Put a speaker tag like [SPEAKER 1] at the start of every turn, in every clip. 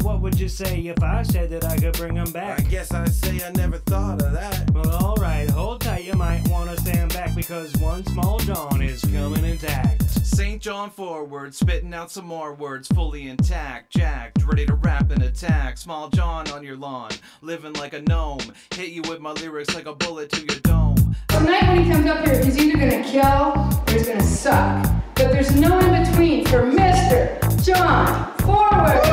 [SPEAKER 1] what would you say if I said that I could bring them back?
[SPEAKER 2] I guess I'd say I never thought of that.
[SPEAKER 1] Well, alright, hold tight, you might want to stand back because one small John is coming intact.
[SPEAKER 3] St. John forward, spitting out some more words, fully intact, jacked, ready to rap and attack. Small John on your lawn, living like a gnome, hit you with my lyrics like a bullet to your dome.
[SPEAKER 4] Tonight when he comes up here, he's either gonna kill or he's gonna suck. But there's no in between for Mr. John Forward.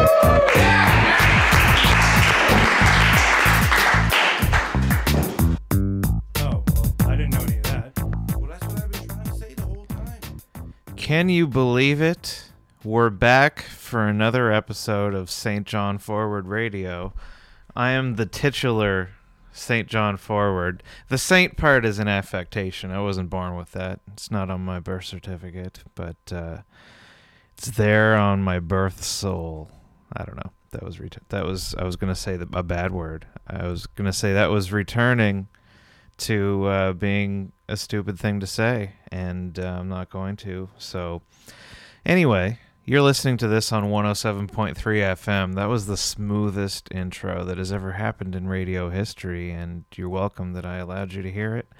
[SPEAKER 1] Oh, well, I didn't know any of that.
[SPEAKER 2] Well, that's what I've been trying to say the whole time.
[SPEAKER 5] Can you believe it? We're back for another episode of St. John Forward Radio. I am the titular St. John Forward. The saint part is an affectation. I wasn't born with that. It's not on my birth certificate, but it's there on my birth soul. I don't know. I was going to say a bad word. I was going to say that was returning to being a stupid thing to say, and I'm not going to. So anyway, you're listening to this on 107.3 FM. That was the smoothest intro that has ever happened in radio history, and you're welcome that I allowed you to hear it.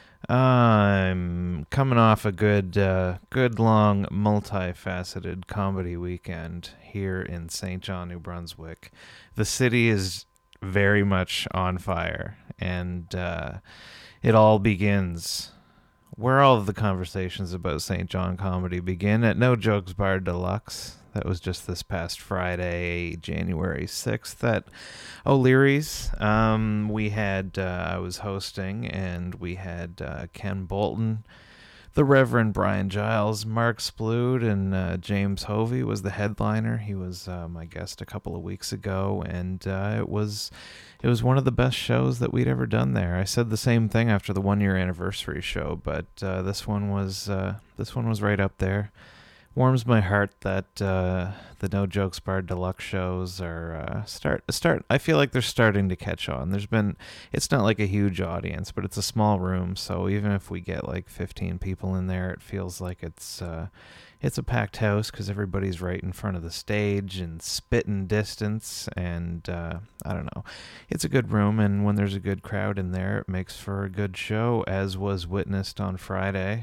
[SPEAKER 5] I'm coming off a good long, multifaceted comedy weekend here in St. John, New Brunswick. The city is very much on fire, and it all begins where all of the conversations about St. John comedy begin, at No Jokes Bar Deluxe. That was just this past Friday, January 6th at O'Leary's. We had, I was hosting, and we had Ken Bolton, the Reverend Brian Giles, Mark Splood, and James Hovey was the headliner. He was my guest a couple of weeks ago, and it was one of the best shows that we'd ever done there. I said the same thing after the 1-year anniversary show, but this one was right up there. Warms my heart that the No Jokes Bar Deluxe shows are start. I feel like they're starting to catch on. It's not like a huge audience, but it's a small room, so even if we get like 15 people in there, it feels like it's a packed house because everybody's right in front of the stage and spitting distance, and I don't know. It's a good room, and when there's a good crowd in there, it makes for a good show, as was witnessed on Friday.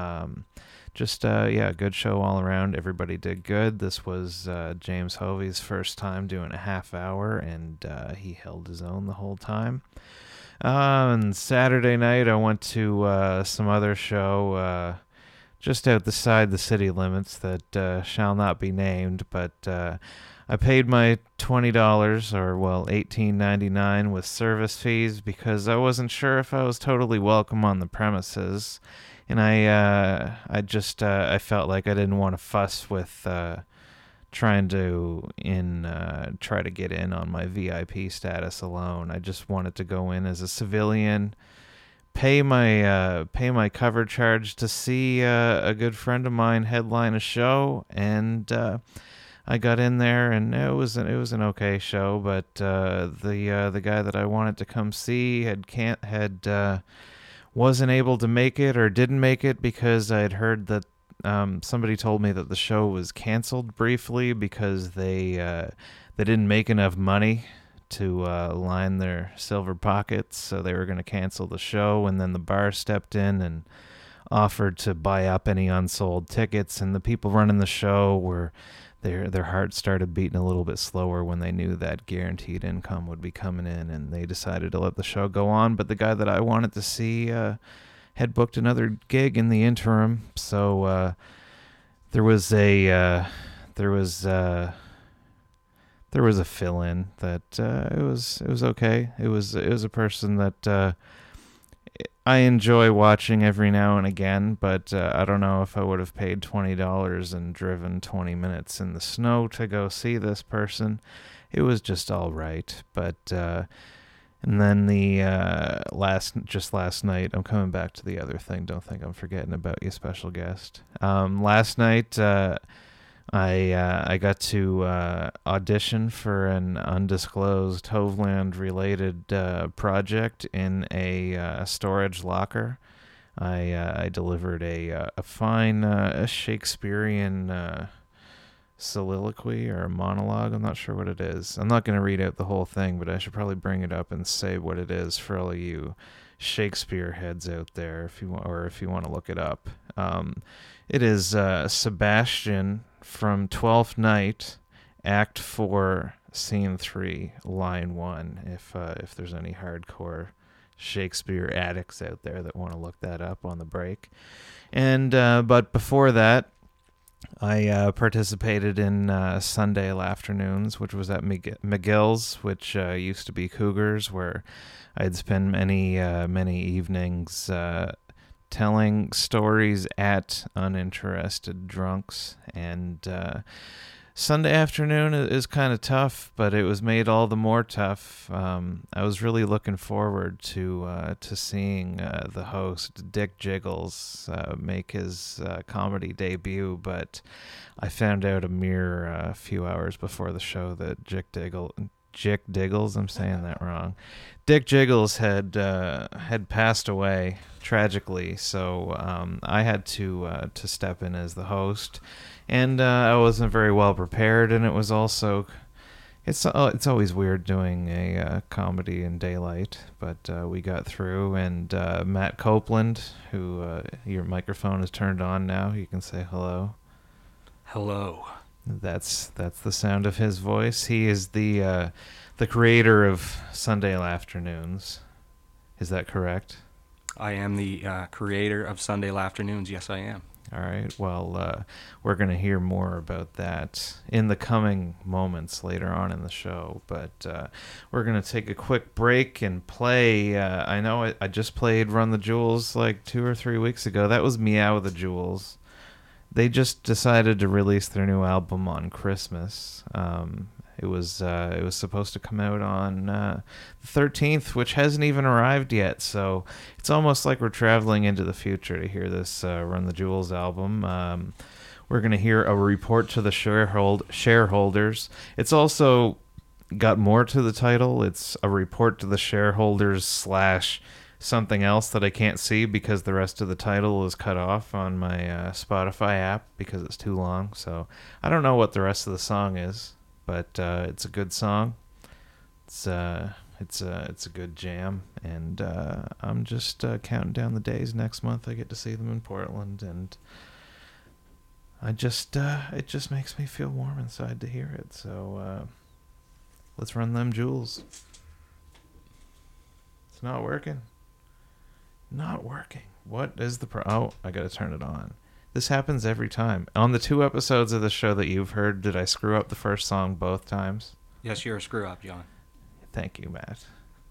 [SPEAKER 5] Good show all around. Everybody did good. This was James Hovey's first time doing a half hour, and he held his own the whole time. And Saturday night, I went to some other show just outside the city limits that shall not be named, but I paid my $20, or well, $18.99 with service fees because I wasn't sure if I was totally welcome on the premises. And I felt like I didn't want to fuss with trying to try to get in on my VIP status alone. I just wanted to go in as a civilian, pay my cover charge to see a good friend of mine headline a show, and I got in there, and it was an okay show. But the guy that I wanted to come see wasn't able to make it, or didn't make it, because I had heard that somebody told me that the show was canceled briefly because they didn't make enough money to line their silver pockets, so they were going to cancel the show. And then the bar stepped in and offered to buy up any unsold tickets, and the people running the show were their hearts started beating a little bit slower when they knew that guaranteed income would be coming in, and they decided to let the show go on. But the guy that I wanted to see had booked another gig in the interim, so there was a fill-in that it was okay. It was a person that I enjoy watching every now and again, but I don't know if I would have paid $20 and driven 20 minutes in the snow to go see this person. It was just all right. But and then last night, I'm coming back to the other thing. Don't think I'm forgetting about you, special guest. Last night, I got to audition for an undisclosed Hoveland-related project in a storage locker. I delivered a fine Shakespearean soliloquy or a monologue. I'm not sure what it is. I'm not going to read out the whole thing, but I should probably bring it up and say what it is for all of you Shakespeare heads out there, if you want to look it up. It is Sebastian from Twelfth Night, Act 4, Scene 3, Line 1. If there's any hardcore Shakespeare addicts out there that want to look that up on the break. And but before that, I participated in Sundale Afternoons, which was at McGill's, which used to be Cougars, where I'd spend many evenings telling stories at uninterested drunks. And Sunday afternoon is kind of tough, but it was made all the more tough. I was really looking forward to seeing the host, Dick Jiggles, make his comedy debut, but I found out a mere few hours before the show that Dick Diggles, I'm saying that wrong. Dick Jiggles had passed away tragically, so I had to step in as the host. And I wasn't very well prepared, and it was also, it's always weird doing a comedy in daylight, but we got through. And Matt Copeland, who your microphone is turned on now, you can say hello.
[SPEAKER 6] Hello.
[SPEAKER 5] That's the sound of his voice. He is the creator of Sundale Afternoons. Is that correct?
[SPEAKER 6] I am the creator of Sundale Afternoons. Yes, I am.
[SPEAKER 5] All right. Well, we're going to hear more about that in the coming moments later on in the show. But we're going to take a quick break and play. I know I just played Run the Jewels like 2 or 3 weeks ago. That was Meow the Jewels. They just decided to release their new album on Christmas. It was supposed to come out on the 13th, which hasn't even arrived yet. So it's almost like we're traveling into the future to hear this Run the Jewels album. We're going to hear a report to the shareholders. It's also got more to the title. It's a report to the shareholders / something else that I can't see because the rest of the title is cut off on my Spotify app because it's too long. So I don't know what the rest of the song is. But it's a good song. It's a good jam, and I'm just counting down the days. Next month I get to see them in Portland, and it just makes me feel warm inside to hear it. So let's run them jewels. It's not working. Not working. What is the Oh, I gotta turn it on. This happens every time. On the 2 episodes of the show that you've heard, did I screw up the first song both times?
[SPEAKER 6] Yes, you're a screw up, John.
[SPEAKER 5] Thank you, Matt.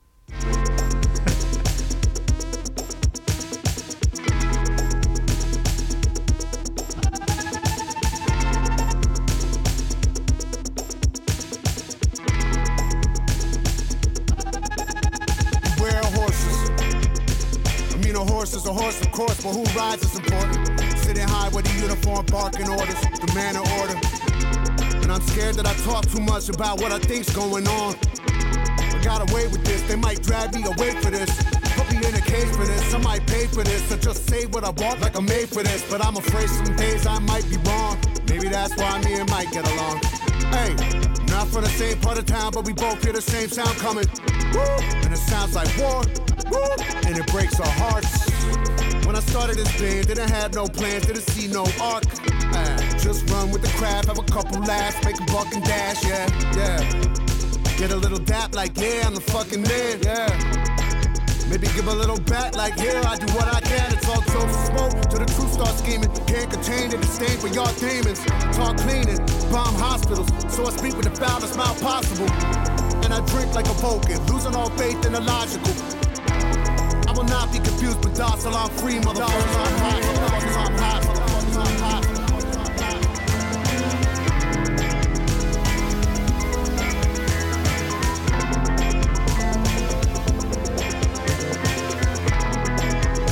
[SPEAKER 7] Beware horses. I mean, a horse is a horse, of course, but who rides is important. Sitting high with a uniform, barking orders, demand an order. And I'm scared that I talk too much about what I think's going on. I got away with this, they might drag me away for this. Put me in a cage for this, I might pay for this. So just say what I want like I'm made for this. But I'm afraid some days I might be wrong. Maybe that's why me and Mike get along. Hey, not from the same part of town, but we both hear the same sound coming. Woo! And it sounds like war. Woo! And it breaks our hearts. When I started this band, didn't have no plans, didn't see no arc. Just run with the crowd, have a couple laughs, make a buck and dash, yeah. Get a little dap like, yeah, I'm the fucking man, yeah. Maybe give a little back like, yeah, I do what I can. It's all jokes and smoke till the truth starts scheming. Can't contain it, disdain for y'all demons. Talk cleaning, bomb hospitals, so I speak with the foulest mouth possible. And I drink like a Vulcan, losing all faith in the logical. I will not be confused, but docile, I'm free, motherfuckers, I'm hot, motherfuckers, I'm hot, motherfuckers, I'm hot.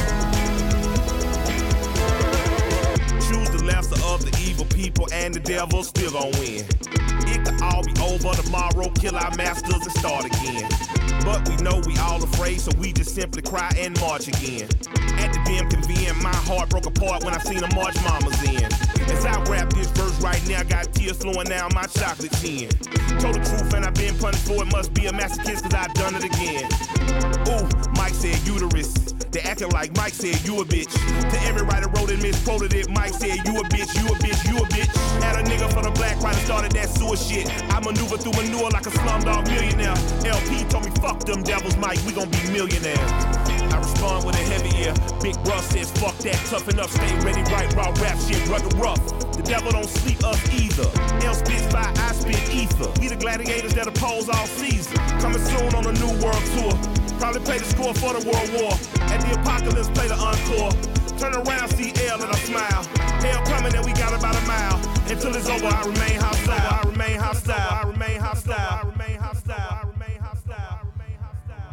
[SPEAKER 2] Choose the lesser of the evil people and the devil.
[SPEAKER 8] but still gon' win. It could all be over tomorrow, kill our masters and start again. But we know we all afraid, so we just simply cry and march again. At the BMConvene, my heart broke apart when I seen the March Mamas in. As I rap this verse right now, got tears flowing down my chocolate chin. Told the truth and I've been punished for it, must be a masochist cause I've done it again. Ooh, Mike said uterus. They acting like Mike said you a bitch. To every writer wrote and misquoted it, Mike said you a bitch, you a bitch, you a bitch. Had a nigga for the black writer started that sewer shit. I maneuver through manure like a slumdog millionaire. LP told me fuck them devils, Mike, we gon' be millionaires. I respond with a heavy ear. Big Russ says fuck that, toughen up, stay ready, right, raw rap shit, rugged rough. The devil don't sleep us either. L spits fire, I spit ether. We the gladiators that oppose all season. Coming soon on a new world tour. Probably play the score for the World War. At the apocalypse, play the encore. Turn around, see L and I smile. Hell coming and we got about a mile. Until it's over, I remain hostile. I remain hostile. I remain hostile. I remain hostile. I remain hostile. I remain hostile.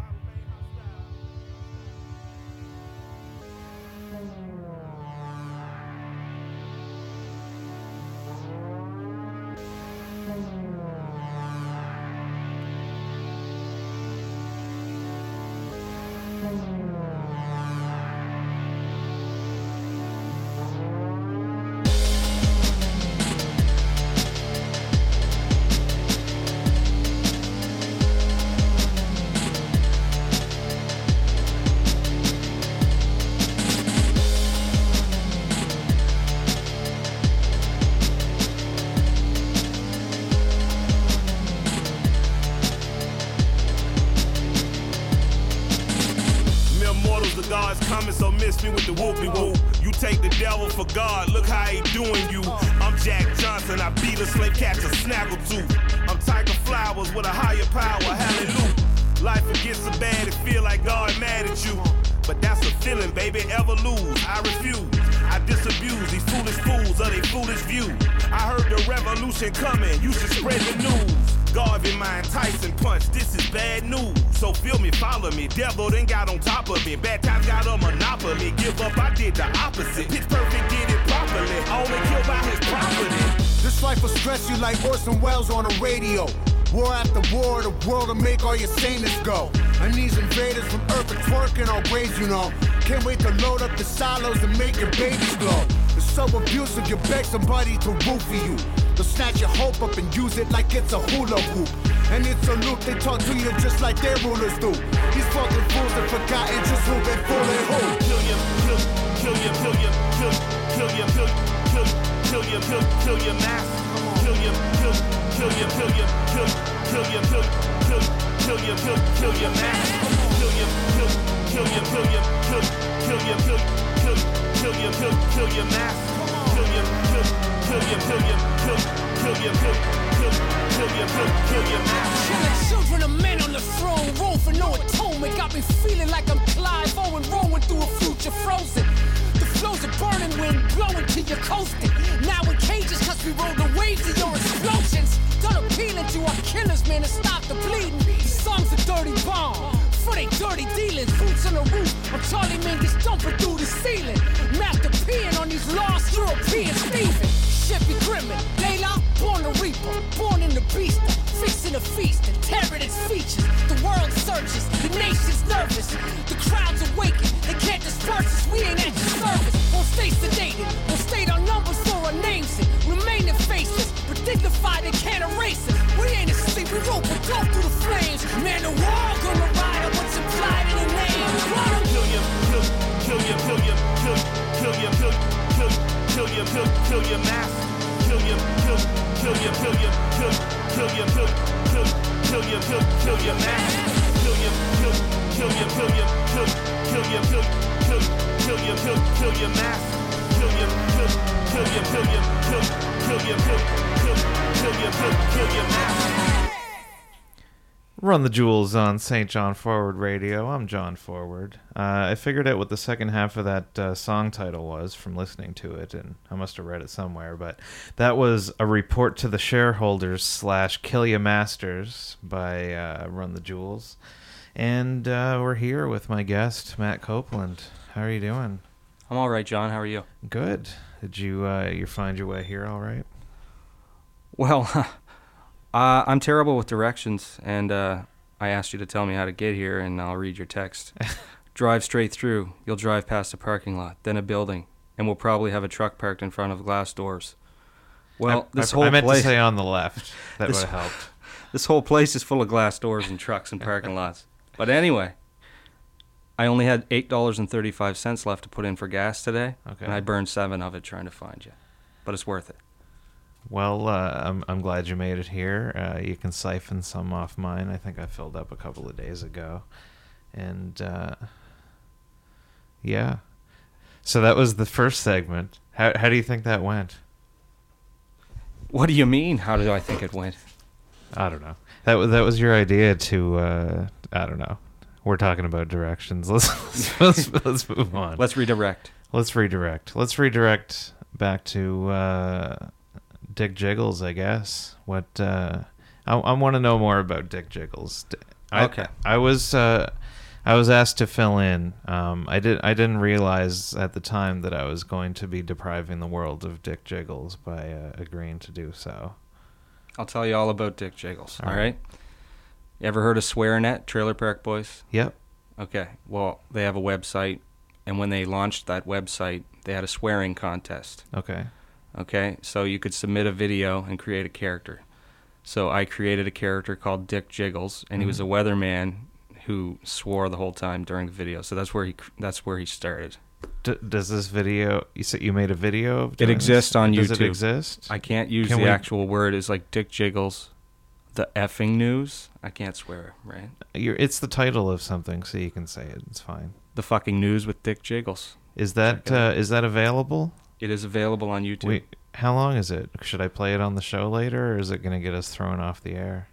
[SPEAKER 8] So miss me with the whoopie-whoop. You take the devil for God, look how he doing you. I'm Jack Johnson, I beat a slave catcher, snaggletooth. I'm Tiger Flowers with a higher power, hallelujah. Life will get so bad it feel like God mad at you. But that's a feeling, baby, ever lose. I refuse, I disabuse these foolish fools of their foolish view. I heard the revolution coming, you should spread the news. Garvey, Mine, Tyson punch, this is bad news. So feel me, follow me, devil then got on top of me. Bad times got a monopoly, give up, I did the opposite. Pitch perfect, did it properly, only killed by his property.
[SPEAKER 7] This life will stress you like Orson Welles on the radio. War after war, the world will make all your saneness go. And these invaders from Earth are twerking on graves, you know. Can't wait to load up the silos and make your babies glow. It's so abusive, you beg somebody to root for you. They'll snatch your hope up and use it like it's a hula hoop. And it's a loop, they talk to you just like their rulers do. These fucking fools have forgotten just who they fooling who.
[SPEAKER 8] Kill you, kill you, kill you, kill you, kill you, kill you, kill your mask. Kill you, kill you, kill you, kill you, kill you, kill your mask. Kill you, kill you, kill you, kill you, kill you, kill your mask. Kill you, kill you, kill you, kill you, kill your mask.
[SPEAKER 9] Killing children of men on the throne, roll for no atonement. Got me feeling like I'm Clive Owen, rolling through a future frozen. The flows of burning wind blowing till you're coasting. Now in cages cause we roll the waves of your explosions. Done appealing to our killers, man, to stop the bleeding. These songs are dirty bomb for they dirty dealings. Boots on the roof, I'm Charlie Mingus jumping through the ceiling. Master peeing on these lost European Stephen. Shippy Grimmin, Layla, born a reaper, born in the beast, fixing a feast and tearing its features. The world searches, the nation's nervous, the crowd's awakened, they can't disperse us, we ain't at your service. Won't stay sedated, won't state our numbers for our names and remaining faceless, but dignified they can't erase us. We ain't asleep, we rope a dope through the flames. Man, the war gonna ride on what's implied in the name.
[SPEAKER 8] Kill you, kill you, kill you, kill you, kill your mask. Kill you, kill you, kill you, kill you, kill your mask. Kill you, kill you, kill you, kill you, kill your mask. Kill you, kill you, kill you, kill your mask.
[SPEAKER 5] Run the Jewels on St. John Forward Radio. I'm John Forward. I figured out what the second half of that song title was from listening to it, and I must have read it somewhere, but that was a report to the shareholders / Kill Ya Masters by Run the Jewels. And we're here with my guest, Matt Copeland. How are you doing?
[SPEAKER 6] I'm all right, John. How are you?
[SPEAKER 5] Good. Did you find your way here all right?
[SPEAKER 6] Well, I'm terrible with directions, and I asked you to tell me how to get here, and I'll read your text. Drive straight through. You'll drive past a parking lot, then a building, and we'll probably have a truck parked in front of glass doors. Well,
[SPEAKER 5] I meant to say on the left. That would have helped.
[SPEAKER 6] This whole place is full of glass doors and trucks and parking lots. But anyway, I only had $8.35 left to put in for gas today, and I burned 7 of it trying to find you. But it's worth it.
[SPEAKER 5] Well, I'm glad you made it here. You can siphon some off mine. I think I filled up a couple of days ago. And, yeah. So that was the first segment. How do you think that went?
[SPEAKER 6] What do you mean? How do I think it went?
[SPEAKER 5] I don't know. That was your idea to, I don't know. We're talking about directions. Let's move on.
[SPEAKER 6] Let's redirect.
[SPEAKER 5] Let's redirect back to Dick Jiggles, I guess. What I want to know more about Dick Jiggles.
[SPEAKER 6] Okay.
[SPEAKER 5] I was asked to fill in. I didn't realize at the time that I was going to be depriving the world of Dick Jiggles by agreeing to do so.
[SPEAKER 6] I'll tell you all about Dick Jiggles. All right. You ever heard of SwearNet, Trailer Park Boys?
[SPEAKER 5] Yep.
[SPEAKER 6] Okay. Well, they have a website, and when they launched that website, they had a swearing contest.
[SPEAKER 5] Okay.
[SPEAKER 6] Okay. So you could submit a video and create a character. So I created a character called Dick Jiggles, and he was a weatherman who swore the whole time during the video. So that's where he started.
[SPEAKER 5] Does this video? You said you made a video of
[SPEAKER 6] it exists
[SPEAKER 5] this?
[SPEAKER 6] on YouTube.
[SPEAKER 5] Does it exist?
[SPEAKER 6] I can't use the actual word. It's like Dick Jiggles, the effing news. I can't swear, right?
[SPEAKER 5] It's the title of something, so you can say it. It's fine.
[SPEAKER 6] The fucking news with Dick Jiggles.
[SPEAKER 5] Is that available?
[SPEAKER 6] It is available on YouTube.
[SPEAKER 5] Wait, how long is it? Should I play it on the show later, or is it going to get us thrown off the air?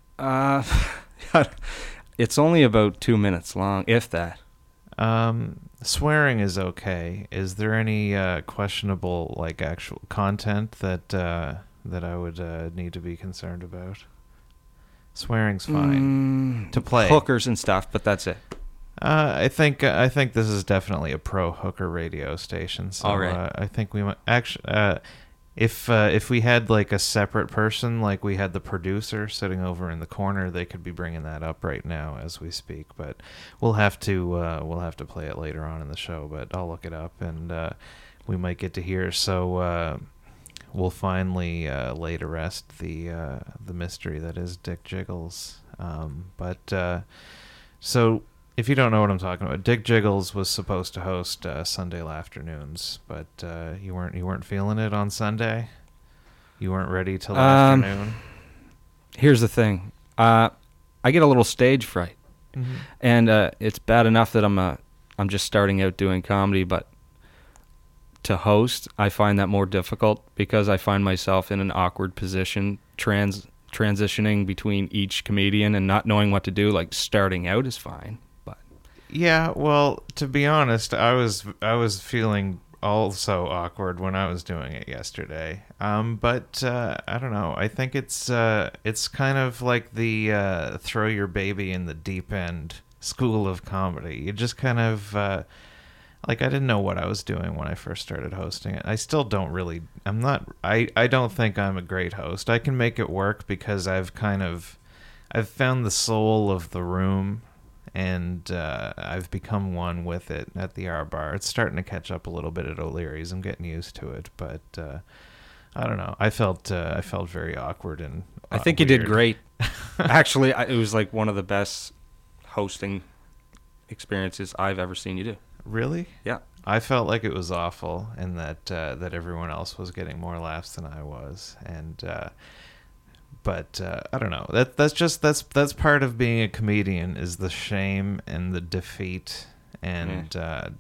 [SPEAKER 6] It's only about 2 minutes long, if that.
[SPEAKER 5] Swearing is okay. Is there any questionable, like, actual content that I would need to be concerned about? Swearing's fine to play.
[SPEAKER 6] Hookers and stuff, but that's it.
[SPEAKER 5] I think this is definitely a pro hooker radio station. So
[SPEAKER 6] all right.
[SPEAKER 5] I think we might actually. If we had like a separate person, like we had the producer sitting over in the corner, they could be bringing that up right now as we speak. But we'll have to play it later on in the show. But I'll look it up, and we might get to hear. So we'll finally lay to rest the mystery that is Dick Jiggles. So if you don't know what I'm talking about, Dick Jiggles was supposed to host Sunday afternoons, but you weren't feeling it on Sunday. You weren't ready till afternoon.
[SPEAKER 6] Here's the thing, I get a little stage fright, and it's bad enough that I'm just starting out doing comedy, but to host, I find that more difficult because I find myself in an awkward position, transitioning between each comedian and not knowing what to do. Like starting out is fine.
[SPEAKER 5] Yeah, well, to be honest, I was feeling also awkward when I was doing it yesterday. But I don't know. I think it's kind of like the throw your baby in the deep end school of comedy. You just kind of like I didn't know what I was doing when I first started hosting it. I still don't really. I don't think I'm a great host. I can make it work because I've found the soul of the room. And I've become one with it at the R Bar. It's starting to catch up a little bit at O'Leary's. I'm getting used to it, but I don't know. I felt very awkward and
[SPEAKER 6] I think you did great. Actually, it was like one of the best hosting experiences I've ever seen you do.
[SPEAKER 5] Really?
[SPEAKER 6] Yeah.
[SPEAKER 5] I felt like it was awful, and that everyone else was getting more laughs than I was, and. But I don't know. That's part of being a comedian is the shame and the defeat, and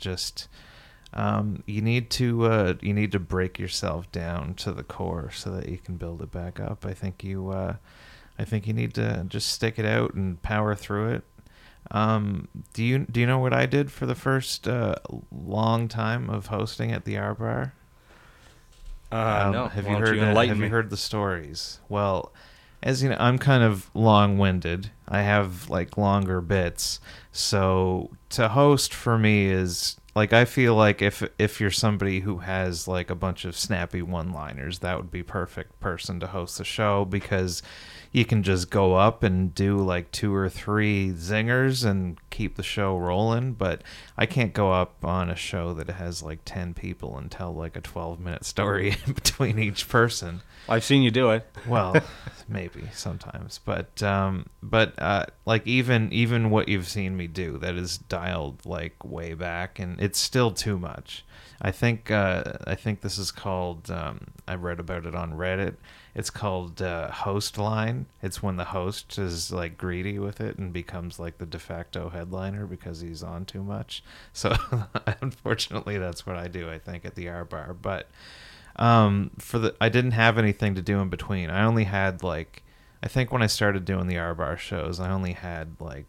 [SPEAKER 5] you need to break yourself down to the core so that you can build it back up. I think you need to just stick it out and power through it. Do you know what I did for the first long time of hosting at the R Bar?
[SPEAKER 6] No.
[SPEAKER 5] Have you heard the stories? Well. As you know, I'm kind of long-winded. I have like longer bits. So to host for me is like I feel like if you're somebody who has like a bunch of snappy one-liners, that would be perfect person to host the show, because you can just go up and do like 2 or 3 zingers and keep the show rolling. But I can't go up on a show that has like 10 people and tell like a 12-minute story in between each person.
[SPEAKER 6] I've seen you do it.
[SPEAKER 5] Well, maybe sometimes, but like even what you've seen me do, that is dialed like way back, and it's still too much. I think this is called. I read about it on Reddit. It's called host line. It's when the host is like greedy with it and becomes like the de facto headliner because he's on too much. So unfortunately, that's what I do. I think at the R Bar, but. I didn't have anything to do in between. I only had like, I think when I started doing the R Bar shows, I only had like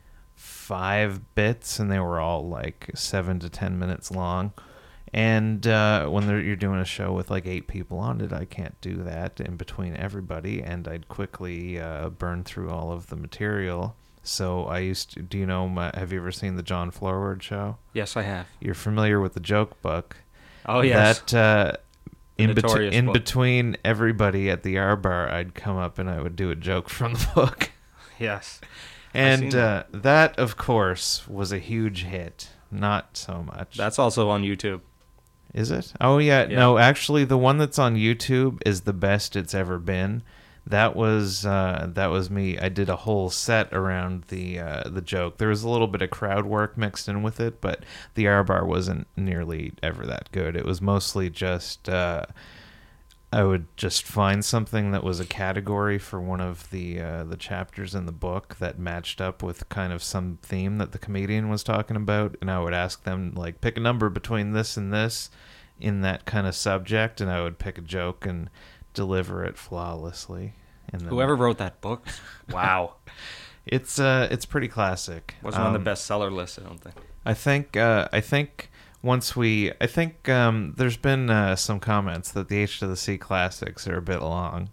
[SPEAKER 5] 5 bits, and they were all like 7 to 10 minutes long. And when you're doing a show with like 8 people on it, I can't do that in between everybody, and I'd quickly burn through all of the material. So I used to, do you know, have you ever seen the John Florward show?
[SPEAKER 6] Yes, I have.
[SPEAKER 5] You're familiar with the joke book.
[SPEAKER 6] Oh, yes.
[SPEAKER 5] That in between everybody at the R Bar, I'd come up and I would do a joke from the book.
[SPEAKER 6] Yes.
[SPEAKER 5] And that, of course, was a huge hit. Not so much.
[SPEAKER 6] That's also on YouTube.
[SPEAKER 5] Is it? Oh, yeah. No, actually, the one that's on YouTube is the best it's ever been. That was me. I did a whole set around the joke. There was a little bit of crowd work mixed in with it, but the R Bar wasn't nearly ever that good. It was mostly just I would just find something that was a category for one of the chapters in the book that matched up with kind of some theme that the comedian was talking about, and I would ask them like pick a number between this and this in that kind of subject, and I would pick a joke and deliver it flawlessly. And then,
[SPEAKER 6] whoever wrote that book, wow,
[SPEAKER 5] it's pretty classic.
[SPEAKER 6] Wasn't on the bestseller list, I don't think.
[SPEAKER 5] I think there's been some comments that the H to the C classics are a bit long.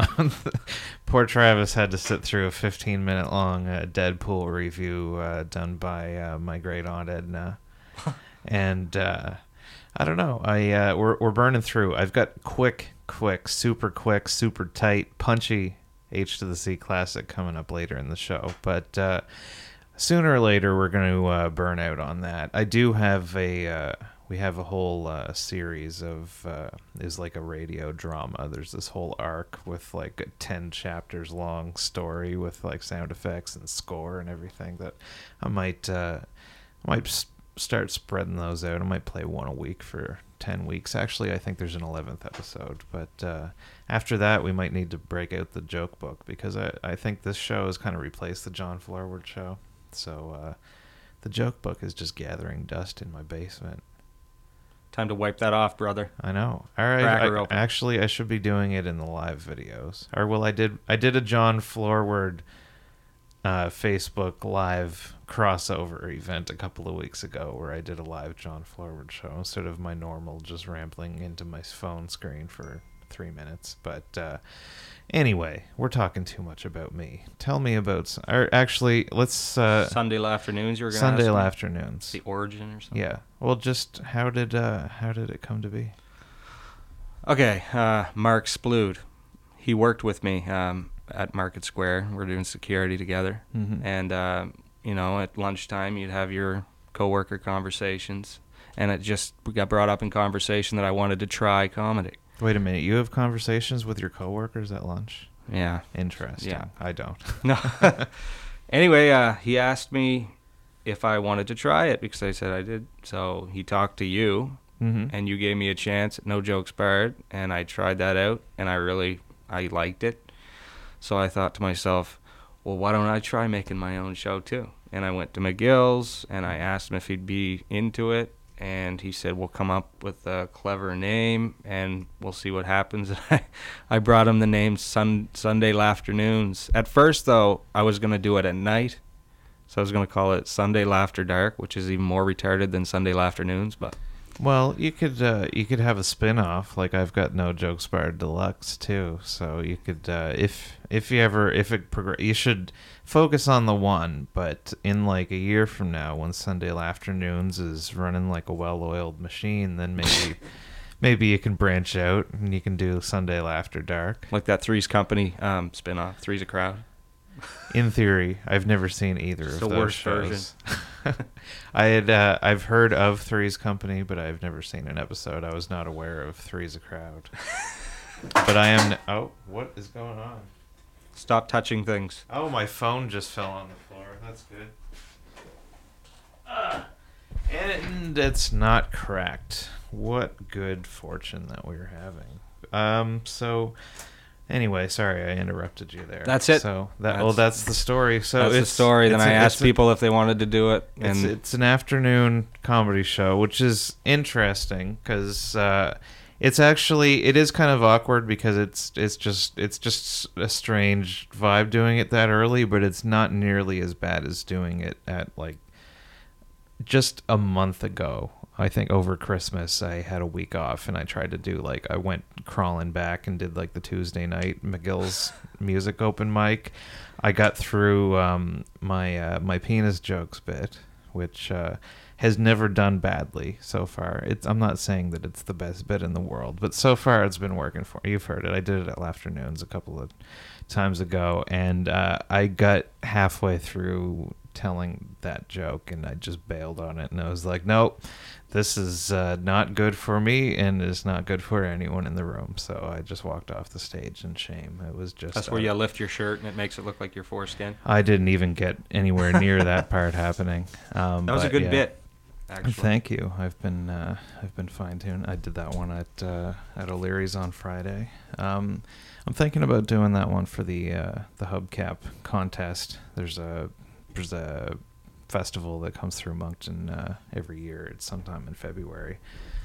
[SPEAKER 5] Poor Travis had to sit through a 15-minute long Deadpool review done by my great aunt Edna, and I don't know. We're burning through. I've got quick, super tight, punchy H to the C classic coming up later in the show. But sooner or later, we're going to burn out on that. I do have we have a whole series of, is like a radio drama. There's this whole arc with like a 10 chapters long story with like sound effects and score and everything that I might start spreading those out. I might play one a week for 10 weeks. Actually, I think there's an 11th episode. But after that, we might need to break out the joke book, because I think this show has kind of replaced the John Florward show. So the joke book is just gathering dust in my basement.
[SPEAKER 6] Time to wipe that off, brother.
[SPEAKER 5] I know. All right. Actually, I should be doing it in the live videos. Or well, I did a John Florward Facebook live crossover event a couple of weeks ago where I did a live John Florward show instead of my normal just rambling into my phone screen for 3 minutes. But anyway, we're talking too much about me. Tell me about, or actually, let's
[SPEAKER 6] Sunday afternoons. You were going to
[SPEAKER 5] Sunday afternoons.
[SPEAKER 6] The origin or something.
[SPEAKER 5] Yeah. Well, just how did it come to be? Okay,
[SPEAKER 6] Mark Splood. He worked with me at Market Square. We're doing security together, and at lunchtime you'd have your coworker conversations, and we got brought up in conversation that I wanted to try comedy.
[SPEAKER 5] Wait a minute, you have conversations with your coworkers at lunch?
[SPEAKER 6] Yeah.
[SPEAKER 5] Interesting.
[SPEAKER 6] Yeah.
[SPEAKER 5] I don't.
[SPEAKER 6] No. Anyway, he asked me if I wanted to try it because I said I did. So he talked to you, and you gave me a chance at No Jokes Barred, and I tried that out, and I liked it. So I thought to myself, well, why don't I try making my own show too? And I went to McGill's, and I asked him if he'd be into it. And he said, we'll come up with a clever name, and we'll see what happens. I brought him the name Sunday Afternoons. At first, though, I was going to do it at night. So I was going to call it Sunday After Dark, which is even more retarded than Sunday Afternoons. But
[SPEAKER 5] Well, you could have a spin-off. Like I've got No Jokes Barred Deluxe too. So you could you should focus on the one, but in like a year from now, when Sunday Afternoons is running like a well-oiled machine, then maybe you can branch out and you can do Sunday After Dark.
[SPEAKER 6] Like that Three's Company spin-off, Three's a Crowd.
[SPEAKER 5] In theory, I've never seen either
[SPEAKER 6] It's
[SPEAKER 5] of
[SPEAKER 6] the
[SPEAKER 5] those
[SPEAKER 6] worst
[SPEAKER 5] shows. I've heard of Three's Company, but I've never seen an episode. I was not aware of Three's a Crowd. But I am. Oh, what is going on?
[SPEAKER 6] Stop touching things.
[SPEAKER 5] Oh, my phone just fell on the floor. That's good. And it's not cracked. What good fortune that we're having. So anyway, sorry I interrupted you there.
[SPEAKER 6] That's it.
[SPEAKER 5] So that's the story. So
[SPEAKER 6] that's the story. Then I asked people if they wanted to do it, and
[SPEAKER 5] it's an afternoon comedy show, which is interesting because it is kind of awkward because it's just a strange vibe doing it that early, but it's not nearly as bad as doing it at like just a month ago. I think over Christmas I had a week off and I tried to do I went crawling back and did like the Tuesday night McGill's music open mic. I got through my penis jokes bit, which has never done badly so far. I'm not saying that it's the best bit in the world, but so far it's been working for me. You've heard it. I did it at Afternoons a couple of times ago, and I got halfway through telling that joke and I just bailed on it, and I was like, nope, this is not good for me and is not good for anyone in the room. So I just walked off the stage in shame. It was just
[SPEAKER 6] that's where you lift your shirt and it makes it look like your foreskin.
[SPEAKER 5] I didn't even get anywhere near that part happening.
[SPEAKER 6] That was a good bit. Actually.
[SPEAKER 5] Thank you. I've been fine-tuned. I did that one at O'Leary's on Friday. I'm thinking about doing that one for the Hubcap contest. There's a festival that comes through Moncton every year. It's sometime in February.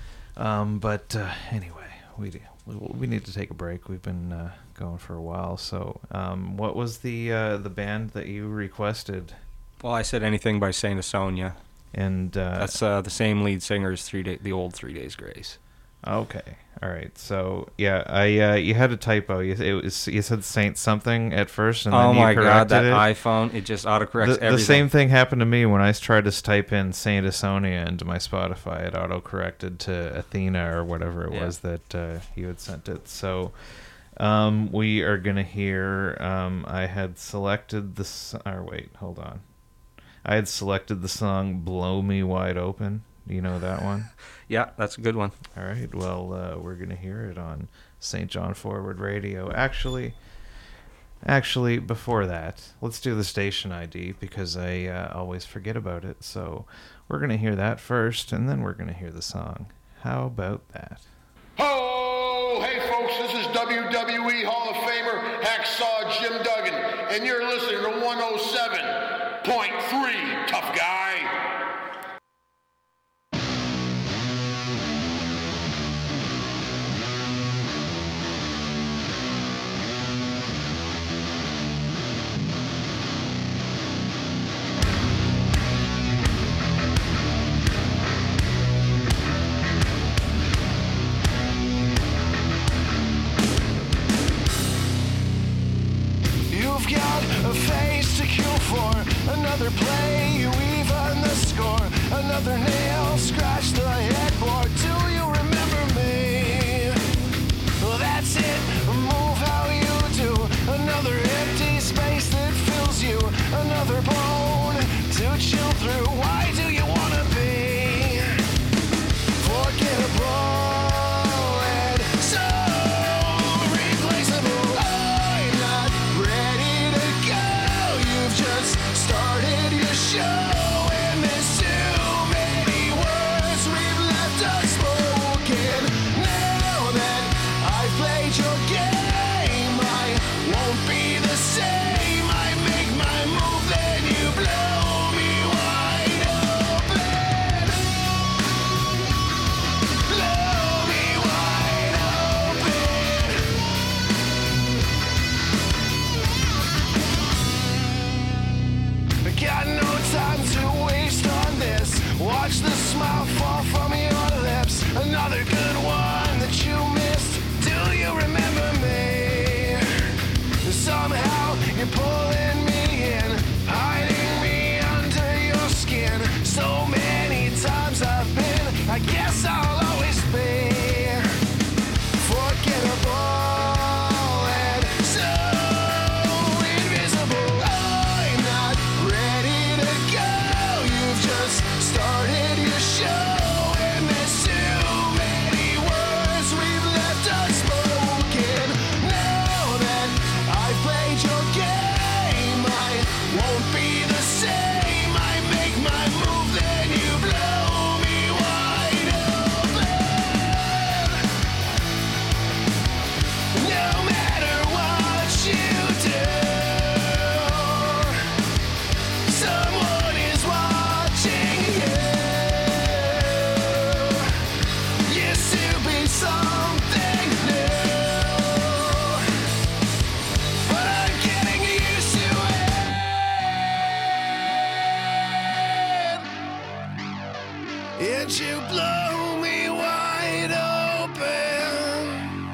[SPEAKER 5] But anyway, we need to take a break. We've been going for a while. So what was the band that you requested?
[SPEAKER 6] Well, I said Anything by Saint Asonia.
[SPEAKER 5] And
[SPEAKER 6] that's the same lead singer as the old 3 Days Grace.
[SPEAKER 5] Okay, all right. So yeah, you had a typo. You said Saint something at first, and then you corrected
[SPEAKER 6] God, that
[SPEAKER 5] it.
[SPEAKER 6] iPhone, it just autocorrects everything.
[SPEAKER 5] The same thing happened to me when I tried to type in Saint Asonia into my Spotify. It autocorrected to Athena or whatever it was that you had sent it. So we are gonna hear. I had selected this. Or wait, hold on. I had selected the song "Blow Me Wide Open." You know that one?
[SPEAKER 6] Yeah, that's a good one.
[SPEAKER 5] All right. Well, we're going to hear it on St. John Forward Radio. Actually, before that, let's do the station ID because I always forget about it. So we're going to hear that first, and then we're going to hear the song. How about that?
[SPEAKER 10] Oh, hey, folks, this is WWE Hall of Famer Hacksaw Jim Duggan, and you're listening to 107.3 Tough Guy.
[SPEAKER 9] You've got a face to kill for, another play, you even the score, another nail, scratch the headboard. Do you remember me? Well, that's it, move how you do. Another empty space that fills you, another bone to chill through. Why do you wanna be forgettable? Show and there's too many words we've left unspoken. Now that I've played your game, I won't be the same. I make my move, then you blow me wide open. Blow me wide open. Got no time to waste on this. Watch the smile fall from your lips. played your game, I won't be the same. I make my move, then you blow me wide open. No matter what you do, someone is watching you. Used to be something new, but I'm getting used to it. And you blow me wide open.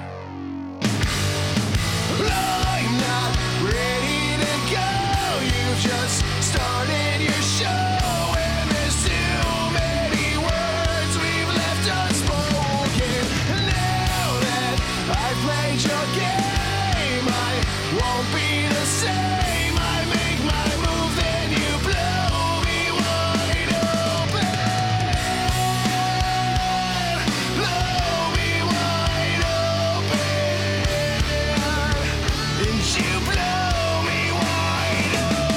[SPEAKER 9] I'm not ready to go. You just started your show, and there's too many words we've left unspoken. Now that I've played your game, I won't be the same. I make my move, then you blow me wide open. Blow me wide open. And you blow me wide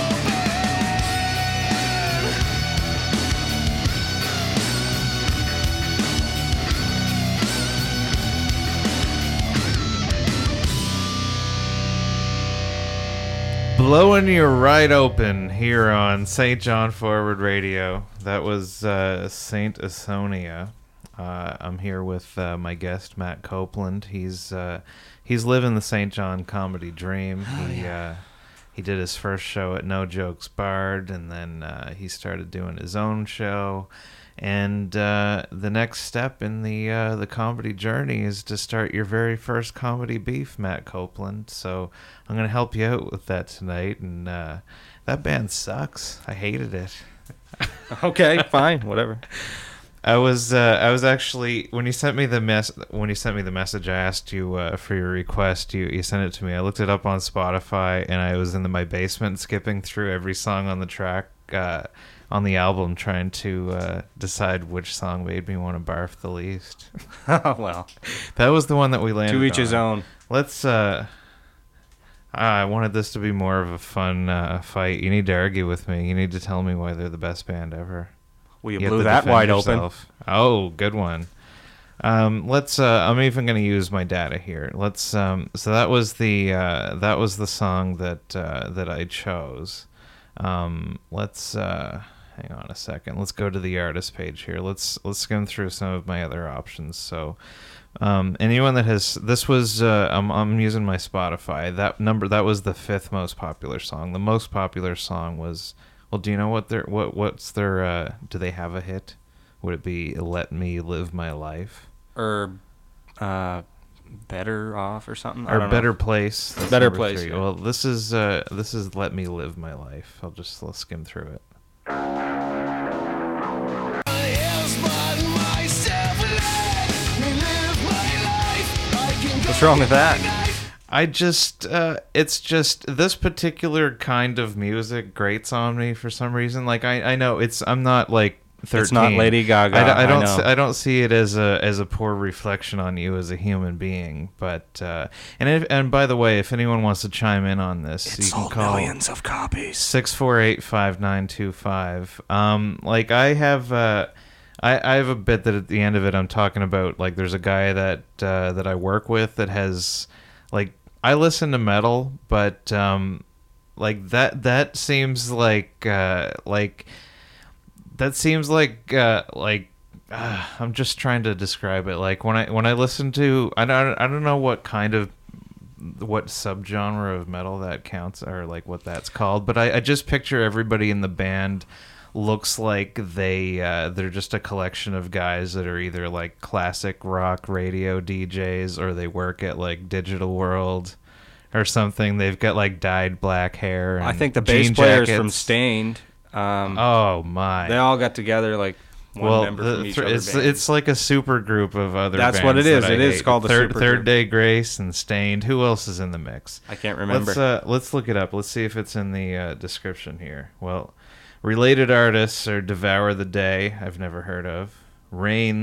[SPEAKER 5] Blowing you right open here on St. John Forward Radio. That was Saint Asonia. I'm here with my guest Matt Copeland. He's living the St. John comedy dream. He did his first show at No Jokes Barred, and then he started doing his own show. And the next step in the comedy journey is to start your very first comedy beef, Matt Copeland. So I'm going to help you out with that tonight. And that band sucks. I hated it.
[SPEAKER 6] Okay, fine, whatever.
[SPEAKER 5] I was actually, when you sent me the message, I asked you for your request. You sent it to me. I looked it up on Spotify, and I was in my basement skipping through every song on the track. On the album, trying to decide which song made me want to barf the least.
[SPEAKER 6] Oh, well.
[SPEAKER 5] That was the one that we landed on.
[SPEAKER 6] To each his own.
[SPEAKER 5] Let's, I wanted this to be more of a fun fight. You need to argue with me. You need to tell me why they're the best band ever.
[SPEAKER 6] Well, you blew that wide open.
[SPEAKER 5] Oh, good one. Let's, I'm even going to use my data here. Let's, so that was the song that I chose. Let's, hang on a second. Let's go to the artist page here. Let's skim through some of my other options. So, anyone that has, this was, I'm using my Spotify. That was the 5th most popular song. The most popular song was, well, do you know what's their, do they have a hit? Would it be Let Me Live My Life?
[SPEAKER 6] Or, Better Off or something?
[SPEAKER 5] Or Better Place.
[SPEAKER 6] That's Better Place.
[SPEAKER 5] Yeah. Well, this is Let Me Live My Life. Let's skim through it.
[SPEAKER 6] What's wrong with that?
[SPEAKER 5] It's just this particular kind of music grates on me for some reason. Like I know I'm not like 13.
[SPEAKER 6] It's not Lady Gaga.
[SPEAKER 5] I don't see it as a poor reflection on you as a human being. But and by the way, if anyone wants to chime in on this, you can call
[SPEAKER 6] millions of copies.
[SPEAKER 5] 648-5925. Like I have a bit that at the end of it I'm talking about, like there's a guy that I work with that has, like, I listen to metal, but like that seems like I'm just trying to describe it. Like when I listen to, I don't know what subgenre of metal that counts, or like what that's called, but I just picture everybody in the band looks like they're just a collection of guys that are either like classic rock radio DJs or they work at like Digital World or something. They've got like dyed black hair. And
[SPEAKER 6] I think the bass players from Stained.
[SPEAKER 5] Oh my!
[SPEAKER 6] They all got together like one member from each other band.
[SPEAKER 5] It's like a super group of other.
[SPEAKER 6] That's
[SPEAKER 5] bands
[SPEAKER 6] what it is.
[SPEAKER 5] It
[SPEAKER 6] is called the
[SPEAKER 5] Third
[SPEAKER 6] super group.
[SPEAKER 5] Day Grace and Stained. Who else is in the mix?
[SPEAKER 6] I can't remember.
[SPEAKER 5] Let's look it up. Let's see if it's in the description here. Well, related artists are Devour the Day. I've never heard of. Reigns,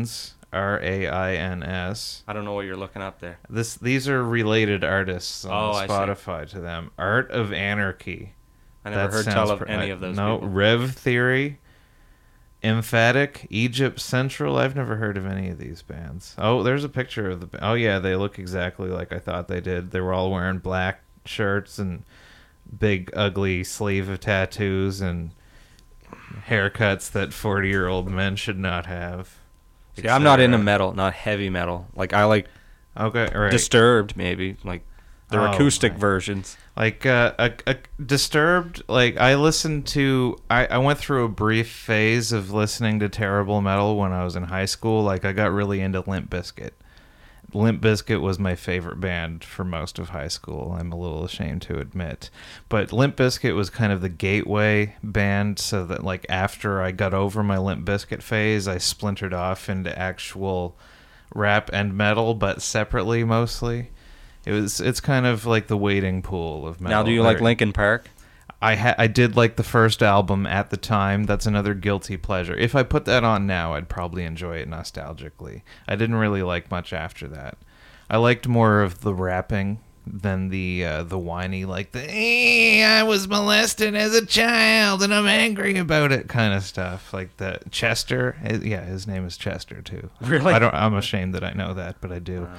[SPEAKER 5] Rains.
[SPEAKER 6] I don't know what you're looking up there.
[SPEAKER 5] These are related artists on
[SPEAKER 6] I see.
[SPEAKER 5] Spotify to them. Art of Anarchy.
[SPEAKER 6] I never heard tell of any of those
[SPEAKER 5] No,
[SPEAKER 6] people.
[SPEAKER 5] Rev Theory, Emphatic, Egypt Central. I've never heard of any of these bands. Oh, there's a picture of the... Oh, yeah, they look exactly like I thought they did. They were all wearing black shirts and big, ugly sleeve of tattoos and haircuts that 40-year-old men should not have.
[SPEAKER 6] See, I'm not into metal, not heavy metal. Like, I like
[SPEAKER 5] right.
[SPEAKER 6] Disturbed, maybe. Like, their acoustic versions.
[SPEAKER 5] Like Disturbed, like I listened to, I went through a brief phase of listening to terrible metal when I was in high school. Like I got really into Limp Bizkit. Limp Bizkit was my favorite band for most of high school. I'm a little ashamed to admit, but Limp Bizkit was kind of the gateway band. So that like after I got over my Limp Bizkit phase, I splintered off into actual rap and metal, but separately mostly. It's kind of like the wading pool of metal.
[SPEAKER 6] Now, do you like Linkin Park?
[SPEAKER 5] I did like the first album at the time. That's another guilty pleasure. If I put that on now, I'd probably enjoy it nostalgically. I didn't really like much after that. I liked more of the rapping than the whiny, like I was molested as a child and I'm angry about it kind of stuff. Like the Chester, his name is Chester too.
[SPEAKER 6] Really?
[SPEAKER 5] I'm ashamed that I know that, but I do.